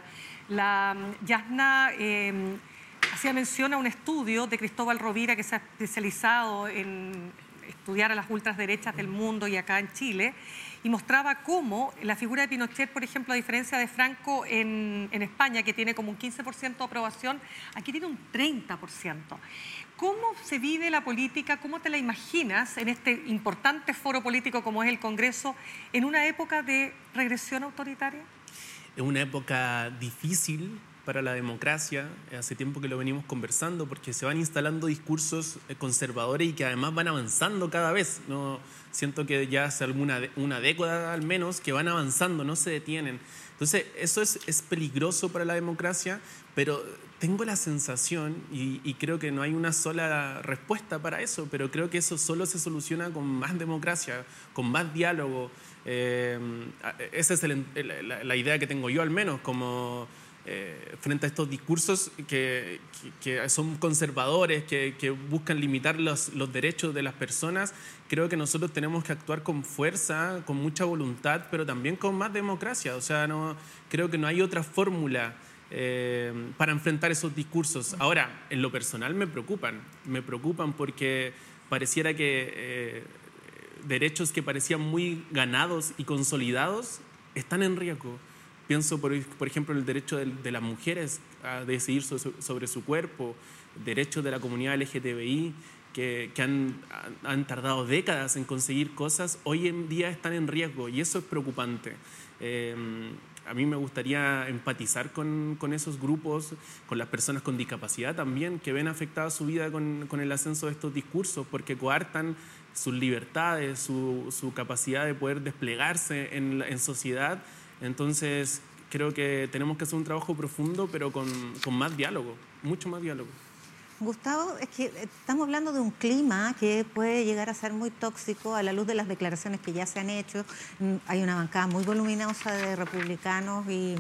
La Yasna eh, hacía mención a un estudio de Cristóbal Rovira que se ha especializado en estudiar a las ultraderechas del mundo y acá en Chile, y mostraba cómo la figura de Pinochet, por ejemplo, a diferencia de Franco en, en España, que tiene como un quince por ciento de aprobación, aquí tiene un treinta por ciento. ¿Cómo se vive la política? ¿Cómo te la imaginas en este importante foro político como es el Congreso en una época de regresión autoritaria?
Es una época difícil para la democracia, hace tiempo que lo venimos conversando, porque se van instalando discursos conservadores y que además van avanzando cada vez. No, siento que ya hace alguna una década al menos que van avanzando, no se detienen. Entonces, eso es, es peligroso para la democracia, pero tengo la sensación, y, y creo que no hay una sola respuesta para eso, pero creo que eso solo se soluciona con más democracia, con más diálogo. Eh, esa es el, la, la idea que tengo yo al menos, como eh, frente a estos discursos que, que, que son conservadores, que, que buscan limitar los, los derechos de las personas. Creo que nosotros tenemos que actuar con fuerza, con mucha voluntad, pero también con más democracia. O sea, no, creo que no hay otra fórmula eh, para enfrentar esos discursos. Ahora, en lo personal me preocupan, me preocupan porque pareciera que eh, derechos que parecían muy ganados y consolidados están en riesgo. Pienso, por, por ejemplo, en el derecho de, de las mujeres a decidir so, sobre su cuerpo, derechos de la comunidad L G T B I, que, que han, han tardado décadas en conseguir cosas, hoy en día están en riesgo y eso es preocupante. Eh, a mí me gustaría empatizar con, con esos grupos, con las personas con discapacidad también, que ven afectada su vida con, con el ascenso de estos discursos, porque coartan sus libertades, su, su capacidad de poder desplegarse en, en sociedad. Entonces, creo que tenemos que hacer un trabajo profundo, pero con, con más diálogo, mucho más diálogo.
Gustavo, es que estamos hablando de un clima que puede llegar a ser muy tóxico a la luz de las declaraciones que ya se han hecho. Hay una bancada muy voluminosa de republicanos y,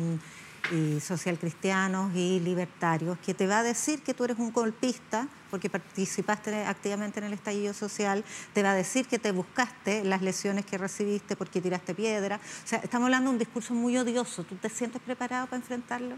y socialcristianos y libertarios que te va a decir que tú eres un golpista porque participaste activamente en el estallido social, te va a decir que te buscaste las lesiones que recibiste porque tiraste piedra. O sea, estamos hablando de un discurso muy odioso. ¿Tú te sientes preparado para enfrentarlo?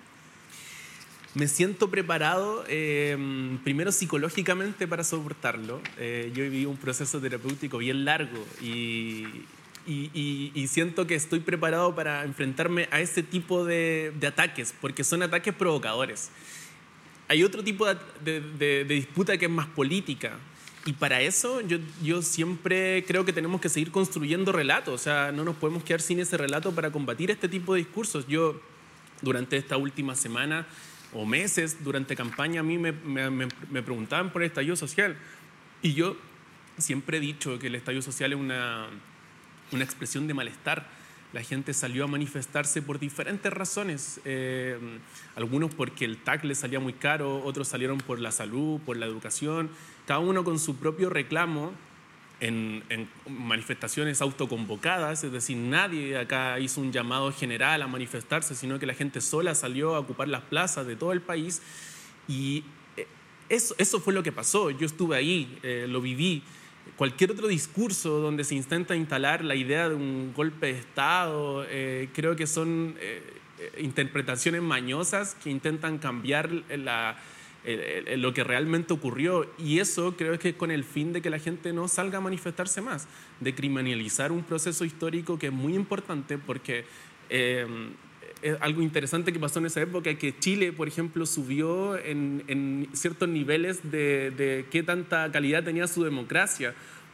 Me siento preparado, eh, primero psicológicamente para soportarlo. Eh, yo he vivido un proceso terapéutico bien largo y, y, y, y siento que estoy preparado para enfrentarme a ese tipo de, de ataques, porque son ataques provocadores. Hay otro tipo de, de, de, de disputa que es más política. Y para eso yo, yo siempre creo que tenemos que seguir construyendo relatos. O sea, no nos podemos quedar sin ese relato para combatir este tipo de discursos. Yo, durante esta última semana o meses, durante campaña, a mí me, me, me preguntaban por el estallido social. Y yo siempre he dicho que el estallido social es una, una expresión de malestar. La gente salió a manifestarse por diferentes razones. Eh, algunos porque el T A C les salía muy caro, otros salieron por la salud, por la educación, cada uno con su propio reclamo en, en manifestaciones autoconvocadas, es decir, nadie acá hizo un llamado general a manifestarse, sino que la gente sola salió a ocupar las plazas de todo el país y eso, eso fue lo que pasó. Yo estuve ahí, eh, lo viví. Cualquier otro discurso donde se intenta instalar la idea de un golpe de Estado, eh, creo que son eh, interpretaciones mañosas que intentan cambiar la, eh, eh, lo que realmente ocurrió. Y eso creo que es con el fin de que la gente no salga a manifestarse más, de criminalizar un proceso histórico que es muy importante porque eh, es algo interesante que pasó en esa época, que Chile, por ejemplo, subió en, en ciertos niveles de, de qué tanta calidad tenía su democracia,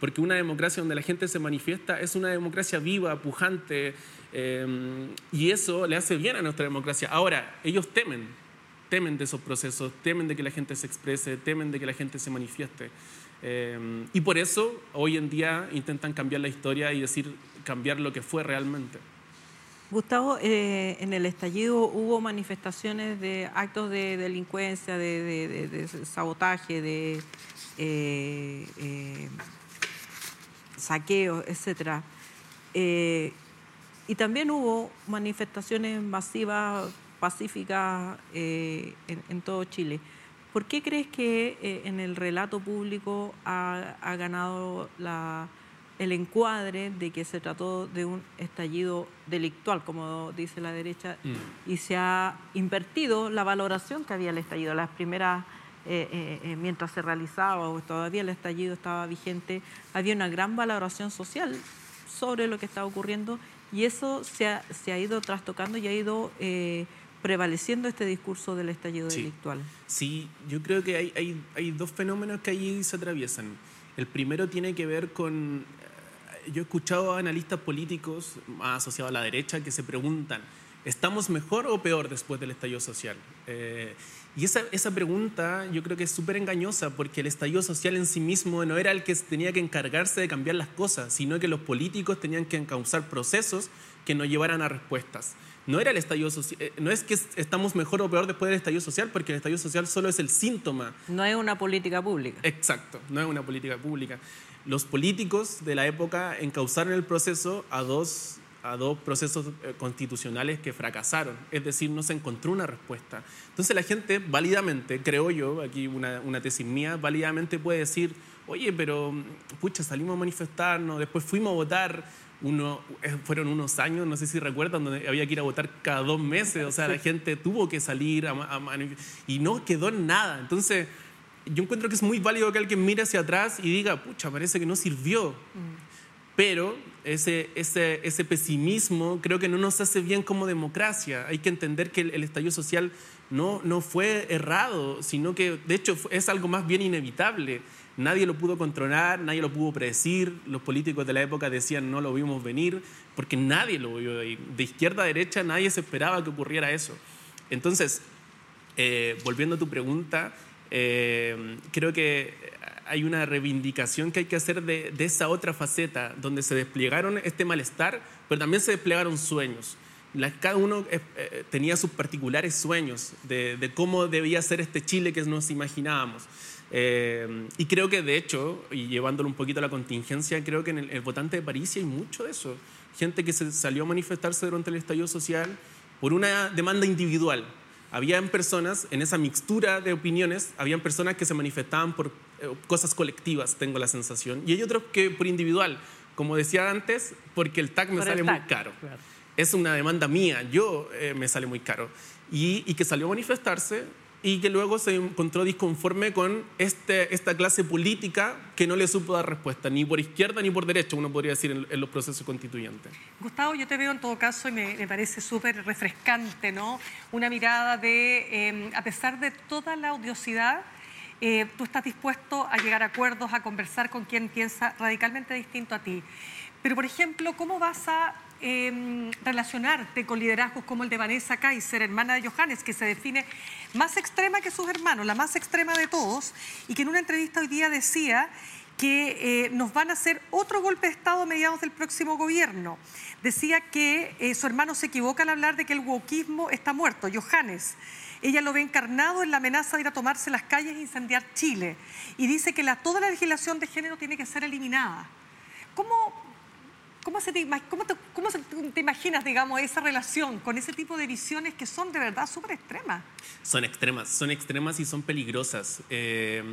porque una democracia donde la gente se manifiesta es una democracia viva, pujante, eh, y eso le hace bien a nuestra democracia. Ahora, ellos temen, temen de esos procesos, temen de que la gente se exprese, temen de que la gente se manifieste. Eh, y por eso hoy en día intentan cambiar la historia y decir, cambiar lo que fue realmente.
Gustavo, eh, en el estallido hubo manifestaciones de actos de delincuencia, de, de, de, de sabotaje, de eh, eh, saqueos, etcétera. Eh, y también hubo manifestaciones masivas, pacíficas eh, en, en todo Chile. ¿Por qué crees que eh, en el relato público ha, ha ganado la, el encuadre de que se trató de un estallido delictual, como dice la derecha, mm. y se ha invertido la valoración que había el estallido? Las primeras, eh, eh, eh, mientras se realizaba o todavía el estallido estaba vigente, había una gran valoración social sobre lo que estaba ocurriendo y eso se ha, se ha ido trastocando y ha ido... Eh, prevaleciendo este discurso del estallido sí. delictual. Sí, yo creo que hay, hay, hay dos fenómenos que ahí se atraviesan. El primero tiene que ver con... Yo he escuchado a analistas políticos más asociados a la derecha que se preguntan, ¿estamos mejor o peor después del estallido social? Eh, y esa, esa pregunta yo creo que es súper engañosa porque el estallido social en sí mismo no era el que tenía que encargarse de cambiar las cosas, sino que los políticos tenían que encauzar procesos que nos llevaran a respuestas. No era el estallido social, no es que estamos mejor o peor después del estallido social, porque el estallido social solo es el síntoma. No es una política pública. Exacto, no es una política pública. Los políticos de la época encauzaron el proceso a dos, a dos procesos constitucionales que fracasaron, es decir, no se encontró una respuesta. Entonces la gente válidamente, creo yo, aquí una, una tesis mía, válidamente puede decir, oye, pero pucha, salimos a manifestarnos, después fuimos a votar. Uno, fueron unos años, no sé si recuerdan, donde había que ir a votar cada dos meses, o sea, la gente tuvo que salir a, a, a, y no quedó en nada. Entonces, yo encuentro que es muy válido que alguien mire hacia atrás y diga, pucha, parece que no sirvió. Mm. Pero ese, ese, ese pesimismo creo que no nos hace bien como democracia. Hay que entender que el, el estallido social no, no fue errado, sino que, de hecho, es algo más bien inevitable. Nadie lo pudo controlar, nadie lo pudo predecir. Los políticos de la época decían no lo vimos venir, porque nadie lo vio venir. De izquierda a derecha nadie se esperaba que ocurriera eso. Entonces, eh, volviendo a tu pregunta, eh, creo que hay una reivindicación que hay que hacer de, de esa otra faceta, donde se desplegaron este malestar, pero también se desplegaron sueños. La, cada uno eh, tenía sus particulares sueños de, de cómo debía ser este Chile que nos imaginábamos. Eh, y creo que, de hecho, y llevándolo un poquito a la contingencia, creo que en el, el votante de París hay mucho de eso. Gente que se salió a manifestarse durante el estallido social por una demanda individual. Habían personas, en esa mixtura de opiniones, habían personas que se manifestaban por eh, cosas colectivas, tengo la sensación, y hay otros que por individual, como decía antes, porque el T A C me por sale muy caro. Claro. Es una demanda mía, yo eh, me sale muy caro. Y, y que salió a manifestarse y que luego se encontró disconforme con este, esta clase política que no le supo dar respuesta, ni por izquierda ni por derecha, uno podría decir, en, en los procesos constituyentes.
Gustavo, yo te veo en todo caso y me, me parece súper refrescante, ¿no? Una mirada de, eh, a pesar de toda la odiosidad, eh, tú estás dispuesto a llegar a acuerdos, a conversar con quien piensa radicalmente distinto a ti. Pero, por ejemplo, ¿cómo vas a eh, relacionarte con liderazgos como el de Vanessa Kaiser, hermana de Johannes, que se define más extrema que sus hermanos, la más extrema de todos, y que en una entrevista hoy día decía que eh, nos van a hacer otro golpe de Estado a mediados del próximo gobierno? Decía que eh, su hermano se equivoca al hablar de que el wokismo está muerto. Johannes, ella lo ve encarnado en la amenaza de ir a tomarse las calles e incendiar Chile, y dice que la, toda la legislación de género tiene que ser eliminada. ¿Cómo... ¿Cómo, se te, cómo, te, ¿Cómo se te imaginas, digamos, esa relación con ese tipo de visiones que son de verdad súper extremas?
Son extremas, son extremas y son peligrosas. Eh,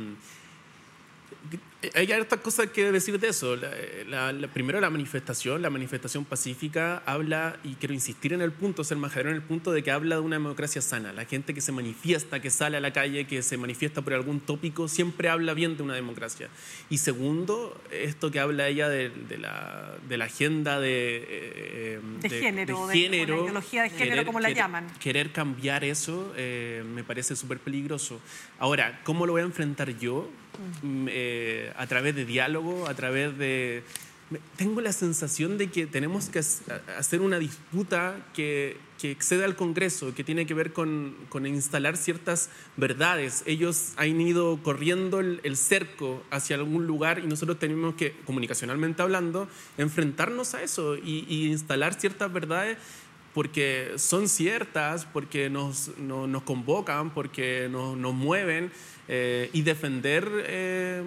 hay hartas cosas que decir de eso. La, la, la, primero, la manifestación, la manifestación pacífica habla, y quiero insistir en el punto, ser majadero en el punto de que habla de una democracia sana. La gente que se manifiesta, que sale a la calle, que se manifiesta por algún tópico, siempre habla bien de una democracia. Y segundo, esto que habla ella de, de, la, de la agenda de,
eh, de, de género,
de, género,
de la ideología de género, querer, como la
querer,
llaman.
Querer cambiar eso eh, me parece súper peligroso. Ahora, ¿cómo lo voy a enfrentar yo? Mm. Eh, eh, a través de diálogo, a través de... Tengo la sensación de que tenemos que hacer una disputa que, que excede al Congreso, que tiene que ver con, con instalar ciertas verdades. Ellos han ido corriendo el, el cerco hacia algún lugar y nosotros tenemos que, comunicacionalmente hablando, enfrentarnos a eso y, y instalar ciertas verdades porque son ciertas, porque nos, no, nos convocan, porque nos, nos mueven eh, y defender... Eh,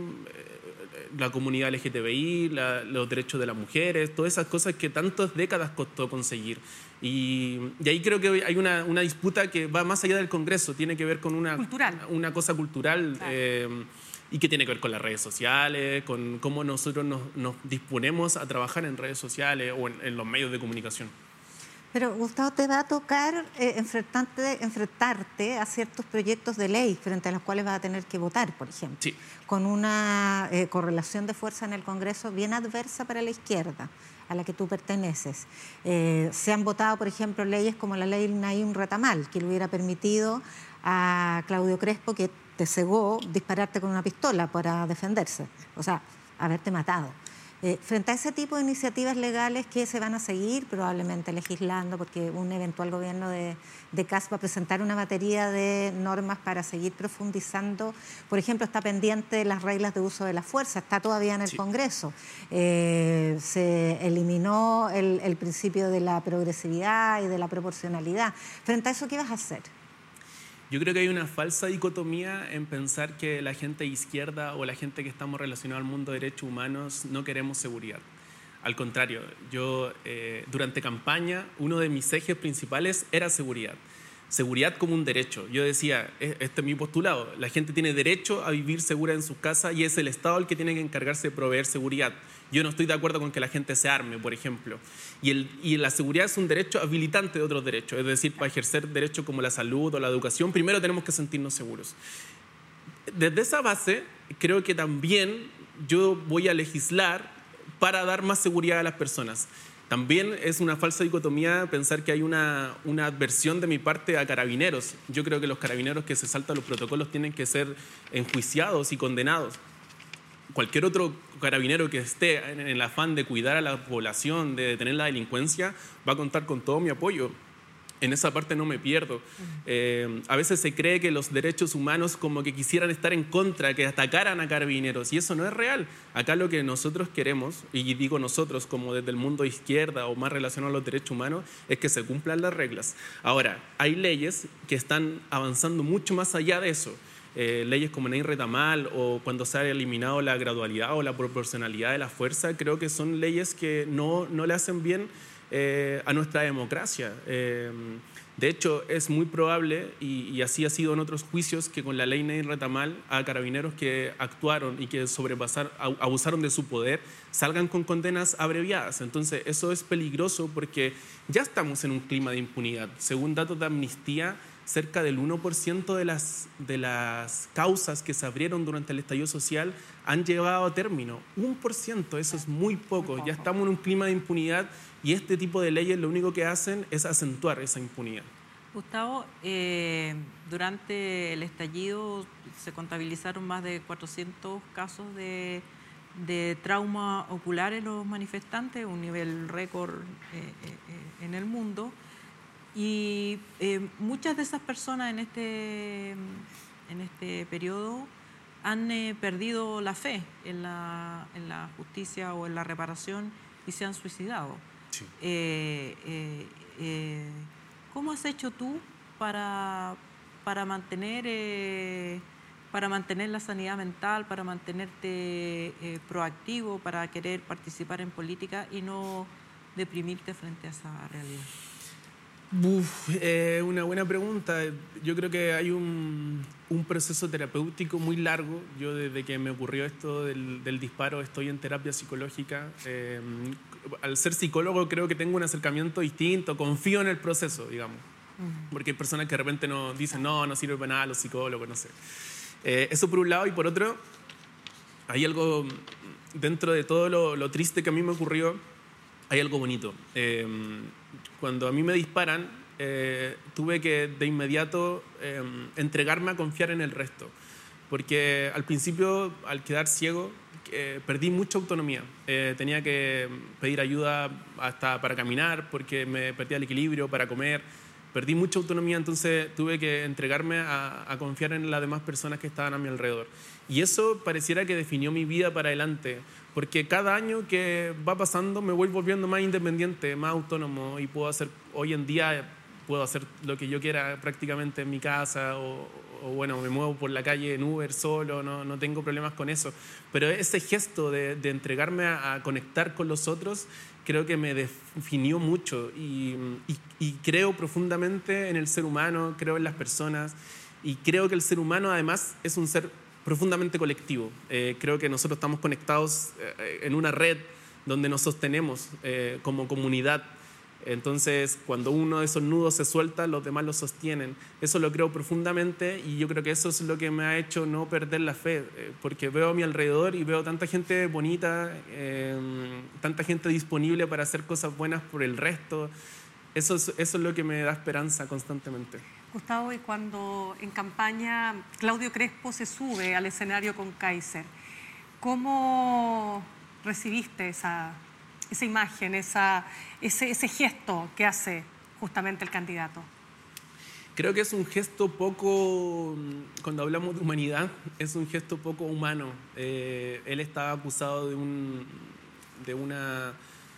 la comunidad L G T B I, la, los derechos de las mujeres, todas esas cosas que tantas décadas costó conseguir. Y, y ahí creo que hay una, una disputa que va más allá del Congreso, tiene que ver con una,
cultural.
una cosa cultural
claro.
eh, y que tiene que ver con las redes sociales, con cómo nosotros nos, nos disponemos a trabajar en redes sociales o en, en los medios de comunicación.
Pero Gustavo, te va a tocar eh, enfrentarte, enfrentarte a ciertos proyectos de ley frente a los cuales vas a tener que votar, por ejemplo,
sí.
con una eh, correlación de fuerza en el Congreso bien adversa para la izquierda a la que tú perteneces. Eh, se han votado, por ejemplo, leyes como la ley Naim Retamal, que le hubiera permitido a Claudio Crespo, que te cegó, dispararte con una pistola para defenderse, o sea, haberte matado. Eh, frente a ese tipo de iniciativas legales que se van a seguir probablemente legislando, porque un eventual gobierno de, de C A S va a presentar una batería de normas para seguir profundizando. Por ejemplo, está pendiente las reglas de uso de la fuerza, está todavía en el sí. Congreso. Eh, se eliminó el, el principio de la progresividad y de la proporcionalidad. Frente a eso, ¿qué vas a hacer?
Yo creo que hay una falsa dicotomía en pensar que la gente izquierda o la gente que estamos relacionados al mundo de derechos humanos no queremos seguridad. Al contrario, yo eh, durante campaña uno de mis ejes principales era seguridad. Seguridad como un derecho. Yo decía, este es mi postulado, la gente tiene derecho a vivir segura en sus casas y es el Estado el que tiene que encargarse de proveer seguridad. Yo no estoy de acuerdo con que la gente se arme, por ejemplo. Y, el, y la seguridad es un derecho habilitante de otros derechos. Es decir, para ejercer derechos como la salud o la educación, primero tenemos que sentirnos seguros. Desde esa base, creo que también yo voy a legislar para dar más seguridad a las personas. También es una falsa dicotomía pensar que hay una, una adversión de mi parte a carabineros. Yo creo que los carabineros que se saltan los protocolos tienen que ser enjuiciados y condenados. Cualquier otro carabinero que esté en el afán de cuidar a la población, de detener la delincuencia, va a contar con todo mi apoyo. En esa parte no me pierdo. Eh, a veces se cree que los derechos humanos como que quisieran estar en contra, que atacaran a carabineros, y eso no es real. Acá lo que nosotros queremos, y digo nosotros como desde el mundo izquierda o más relacionado a los derechos humanos, es que se cumplan las reglas. Ahora, hay leyes que están avanzando mucho más allá de eso. Eh, leyes como Naim Retamal o cuando se ha eliminado la gradualidad o la proporcionalidad de la fuerza, creo que son leyes que no, no le hacen bien Eh, a nuestra democracia. Eh, de hecho, es muy probable, y, y así ha sido en otros juicios, que con la ley Naim Retamal a carabineros que actuaron y que sobrepasaron, abusaron de su poder, salgan con condenas abreviadas. Entonces, eso es peligroso porque ya estamos en un clima de impunidad. Según datos de Amnistía, cerca del uno por ciento de las, de las causas que se abrieron durante el estallido social han llegado a término. Un por ciento, eso es muy poco. Ya estamos en un clima de impunidad y este tipo de leyes lo único que hacen es acentuar esa impunidad.
Gustavo, eh, durante el estallido se contabilizaron más de cuatrocientos casos de, de trauma ocular en los manifestantes, un nivel récord eh, eh, en el mundo. Y eh, muchas de esas personas en este, en este periodo han eh, perdido la fe en la, en la justicia o en la reparación y se han suicidado. Sí. Eh, eh, eh, ¿Cómo has hecho tú para, para, mantener, eh, para mantener la sanidad mental, para mantenerte eh, proactivo, para querer participar en política y no deprimirte frente a esa realidad?
Uf, eh, una buena pregunta. Yo creo que hay un, un proceso terapéutico muy largo. Yo desde que me ocurrió esto del, del disparo estoy en terapia psicológica. Eh, al ser psicólogo creo que tengo un acercamiento distinto, confío en el proceso, digamos. Porque hay personas que de repente no, dicen, no, no sirve para nada los psicólogos, no sé. Eh, eso por un lado, y por otro, hay algo dentro de todo lo, lo triste que a mí me ocurrió, hay algo bonito. Eh, Cuando a mí me disparan, eh, tuve que de inmediato eh, entregarme a confiar en el resto. Porque al principio, al quedar ciego, eh, perdí mucha autonomía. Eh, tenía que pedir ayuda hasta para caminar porque me perdía el equilibrio, para comer. Perdí mucha autonomía, entonces tuve que entregarme a, a confiar en las demás personas que estaban a mi alrededor. Y eso pareciera que definió mi vida para adelante, porque cada año que va pasando me voy volviendo más independiente, más autónomo, y puedo hacer, hoy en día puedo hacer lo que yo quiera prácticamente en mi casa, o, o bueno, me muevo por la calle en Uber solo, no, no tengo problemas con eso. Pero ese gesto de, de entregarme a, a conectar con los otros, creo que me definió mucho, y, y, y creo profundamente en el ser humano, creo en las personas, y creo que el ser humano además es un ser profundamente colectivo. Eh, creo que nosotros estamos conectados eh, en una red donde nos sostenemos eh, como comunidad. Entonces, cuando uno de esos nudos se suelta, los demás lo sostienen. Eso lo creo profundamente, y yo creo que eso es lo que me ha hecho no perder la fe, eh, porque veo a mi alrededor y veo tanta gente bonita, eh, tanta gente disponible para hacer cosas buenas por el resto. Eso es, eso es lo que me da esperanza constantemente.
Gustavo, y cuando en campaña Claudio Crespo se sube al escenario con Kaiser, ¿cómo recibiste esa, esa imagen, esa, ese, ese gesto que hace justamente el candidato?
Creo que es un gesto poco, cuando hablamos de humanidad, es un gesto poco humano. Eh, él estaba acusado de un, de una,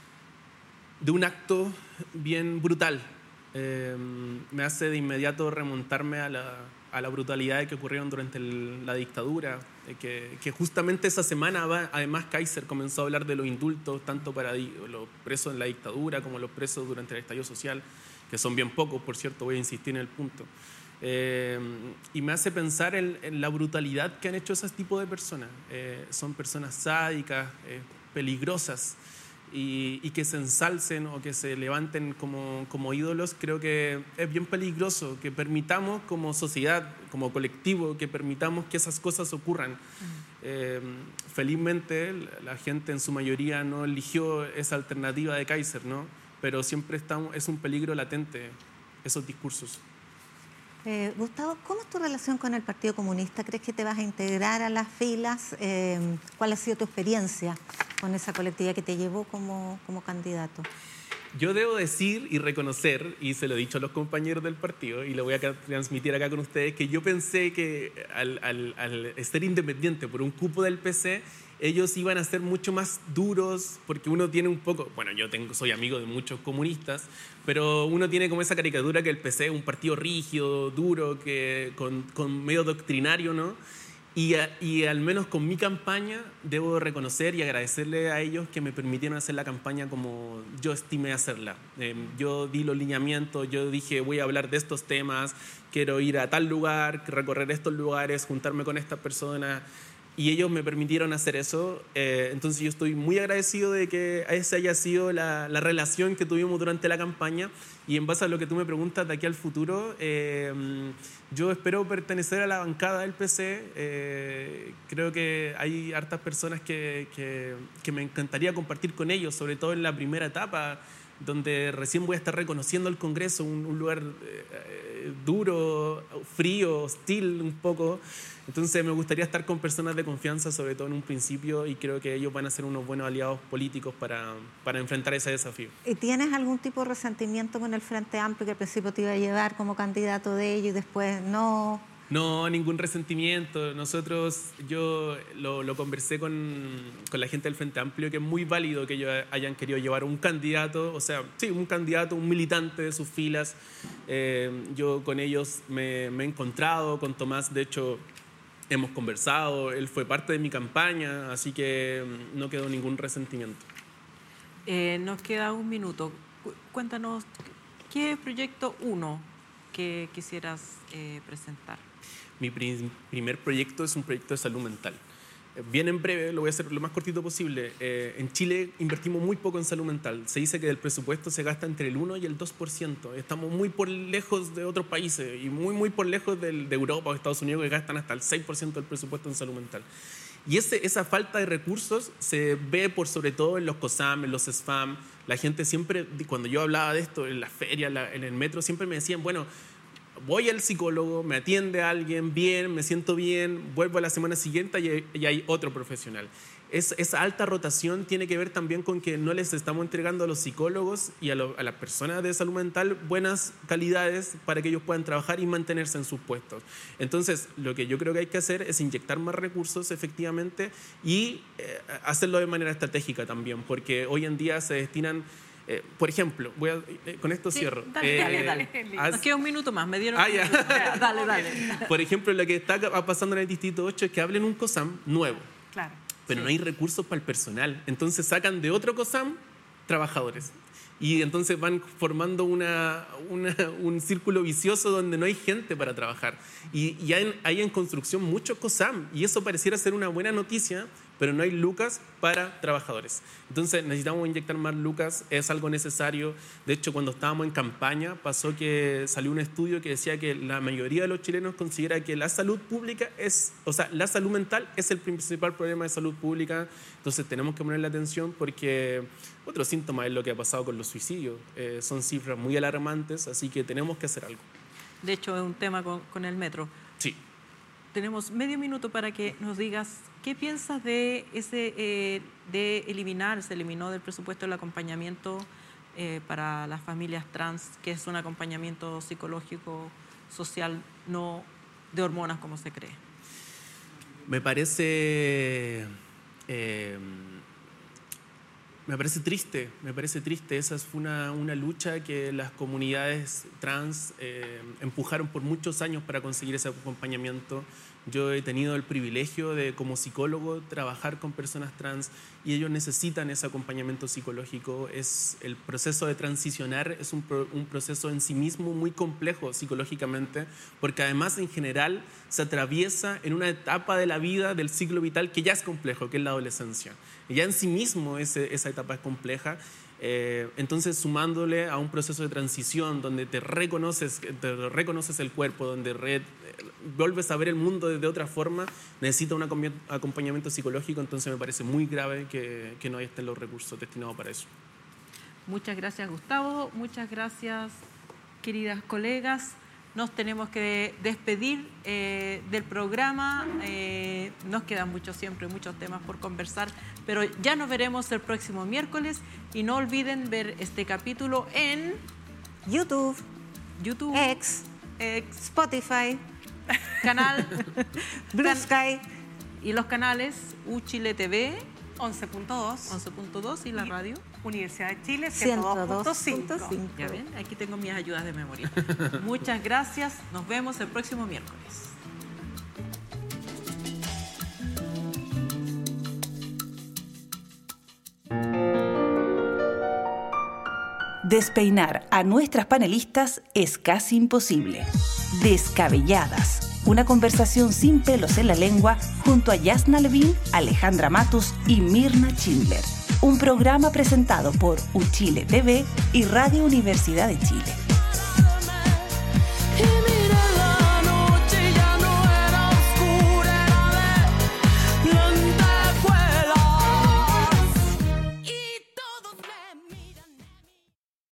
de un acto bien brutal. Eh, me hace de inmediato remontarme a la, a la brutalidad que ocurrieron durante el, la dictadura, eh, que, que justamente esa semana va, además Kaiser comenzó a hablar de los indultos, tanto para los presos en la dictadura como los presos durante el estallido social, que son bien pocos, por cierto, voy a insistir en el punto. Eh, y me hace pensar en, en la brutalidad que han hecho ese tipo de personas. Eh, son personas sádicas, eh, peligrosas, Y, y que se ensalcen o que se levanten como, como ídolos. Creo que es bien peligroso que permitamos como sociedad, como colectivo, que permitamos que esas cosas ocurran. Uh-huh. Eh, felizmente la gente en su mayoría no eligió esa alternativa de Kaiser, ¿no? Pero siempre está, es un peligro latente esos discursos.
Eh, Gustavo, ¿cómo es tu relación con el Partido Comunista? ¿Crees que te vas a integrar a las filas? Eh, ¿Cuál ha sido tu experiencia con esa colectividad que te llevó como, como candidato?
Yo debo decir y reconocer, y se lo he dicho a los compañeros del partido, y lo voy a transmitir acá con ustedes, que yo pensé que al, al, al ser independiente por un cupo del P C, ellos iban a ser mucho más duros, porque uno tiene un poco, bueno, yo tengo, soy amigo de muchos comunistas, pero uno tiene como esa caricatura que el P C es un partido rígido, duro, que, con, con medio doctrinario, ¿no? Y, a, y al menos con mi campaña debo reconocer y agradecerle a ellos que me permitieron hacer la campaña como yo estimé hacerla. Eh, yo di los lineamientos, yo dije voy a hablar de estos temas, quiero ir a tal lugar, recorrer estos lugares, juntarme con estas personas, y ellos me permitieron hacer eso. Eh, entonces yo estoy muy agradecido de que esa haya sido la, la relación que tuvimos durante la campaña, y en base a lo que tú me preguntas de aquí al futuro, eh, yo espero pertenecer a la bancada del P C. Eh, creo que hay hartas personas que, que, que me encantaría compartir con ellos, sobre todo en la primera etapa, donde recién voy a estar reconociendo el Congreso, un, un lugar eh, duro, frío, hostil un poco. Entonces me gustaría estar con personas de confianza, sobre todo en un principio, y creo que ellos van a ser unos buenos aliados políticos para, para enfrentar ese desafío.
¿Y tienes algún tipo de resentimiento con el Frente Amplio, que al principio te iba a llevar como candidato de ellos y después no?
No, ningún resentimiento. Nosotros, yo lo, lo conversé con, con la gente del Frente Amplio, que es muy válido que ellos hayan querido llevar un candidato, o sea, sí, un candidato, un militante de sus filas. Eh, yo con ellos me, me he encontrado, con Tomás, de hecho, hemos conversado, él fue parte de mi campaña, así que no quedó ningún resentimiento.
Eh, nos queda un minuto. Cuéntanos, ¿qué proyecto uno que quisieras eh, presentar?
Mi prim- primer proyecto es un proyecto de salud mental. Bien en breve, lo voy a hacer lo más cortito posible. Eh, en Chile invertimos muy poco en salud mental. Se dice que del presupuesto se gasta entre el uno y el dos por ciento. Estamos muy por lejos de otros países y muy, muy por lejos del, de Europa o Estados Unidos, que gastan hasta el seis por ciento del presupuesto en salud mental. Y ese, esa falta de recursos se ve por sobre todo en los COSAM, en los SFAM. La gente siempre, cuando yo hablaba de esto en las ferias, en el metro, siempre me decían, bueno, voy al psicólogo, me atiende a alguien bien, me siento bien, vuelvo a la semana siguiente y, y hay otro profesional. Es, esa alta rotación tiene que ver también con que no les estamos entregando a los psicólogos y a, lo, a las personas de salud mental buenas calidades para que ellos puedan trabajar y mantenerse en sus puestos. Entonces, lo que yo creo que hay que hacer es inyectar más recursos efectivamente y eh, hacerlo de manera estratégica también, porque hoy en día se destinan... Eh, por ejemplo, voy a, eh, con esto
sí,
cierro.
Dale,
eh,
dale, dale.
Haz...
Nos queda un minuto más, me dieron
ah,
un
ya.
minuto. Dale, dale.
Por ejemplo, lo que está pasando en el Distrito ocho es que hablen un COSAM nuevo.
Claro.
Pero
sí.
no hay recursos para el personal. Entonces sacan de otro COSAM trabajadores. Y entonces van formando una, una, un círculo vicioso donde no hay gente para trabajar. Y, y hay, hay en construcción muchos COSAM. Y eso pareciera ser una buena noticia, pero no hay lucas para trabajadores. Entonces necesitamos inyectar más lucas, es algo necesario. De hecho, cuando estábamos en campaña, pasó que salió un estudio que decía que la mayoría de los chilenos considera que la salud pública es, o sea, la salud mental es el principal problema de salud pública. Entonces tenemos que ponerle atención porque otro síntoma es lo que ha pasado con los suicidios. Eh, son cifras muy alarmantes, así que tenemos que hacer algo.
De hecho, es un tema con, con el metro.
Sí.
Tenemos medio minuto para que nos digas qué piensas de ese eh, de eliminar, se eliminó del presupuesto el acompañamiento eh, para las familias trans, que es un acompañamiento psicológico, social, no de hormonas como se cree.
Me parece eh, me parece triste, me parece triste. Esa fue una, una lucha que las comunidades trans eh, empujaron por muchos años para conseguir ese acompañamiento. Yo he tenido el privilegio de, como psicólogo, trabajar con personas trans y ellos necesitan ese acompañamiento psicológico. Es, el proceso de transicionar es un, pro, un proceso en sí mismo muy complejo psicológicamente, porque además en general se atraviesa en una etapa de la vida del ciclo vital que ya es complejo, que es la adolescencia. Y ya en sí mismo ese, esa etapa es compleja. Eh, entonces, sumándole a un proceso de transición donde te reconoces, te reconoces el cuerpo, donde re, eh, vuelves a ver el mundo de, de otra forma, necesita un acompañamiento psicológico. Entonces me parece muy grave que, que no estén los recursos destinados para eso.
Muchas gracias, Gustavo. Muchas gracias, queridas colegas. Nos tenemos que despedir eh, del programa. Eh, nos quedan muchos, siempre muchos temas por conversar, pero ya nos veremos el próximo miércoles y no olviden ver este capítulo en
YouTube,
YouTube,
X,
X
Spotify,
canal
Blue
can
Sky
y los canales U Chile T V
once punto dos,
once punto dos y la radio
Universidad de Chile ciento dos punto cinco.
Ya ven, aquí tengo mis ayudas de memoria. Muchas gracias, nos vemos el próximo miércoles.
Despeinar a nuestras panelistas es casi imposible. Descabelladas, una conversación sin pelos en la lengua junto a Yasna Levin, Alejandra Matus y Mirna Schindler. Un programa presentado por U Chile T V y Radio Universidad de Chile.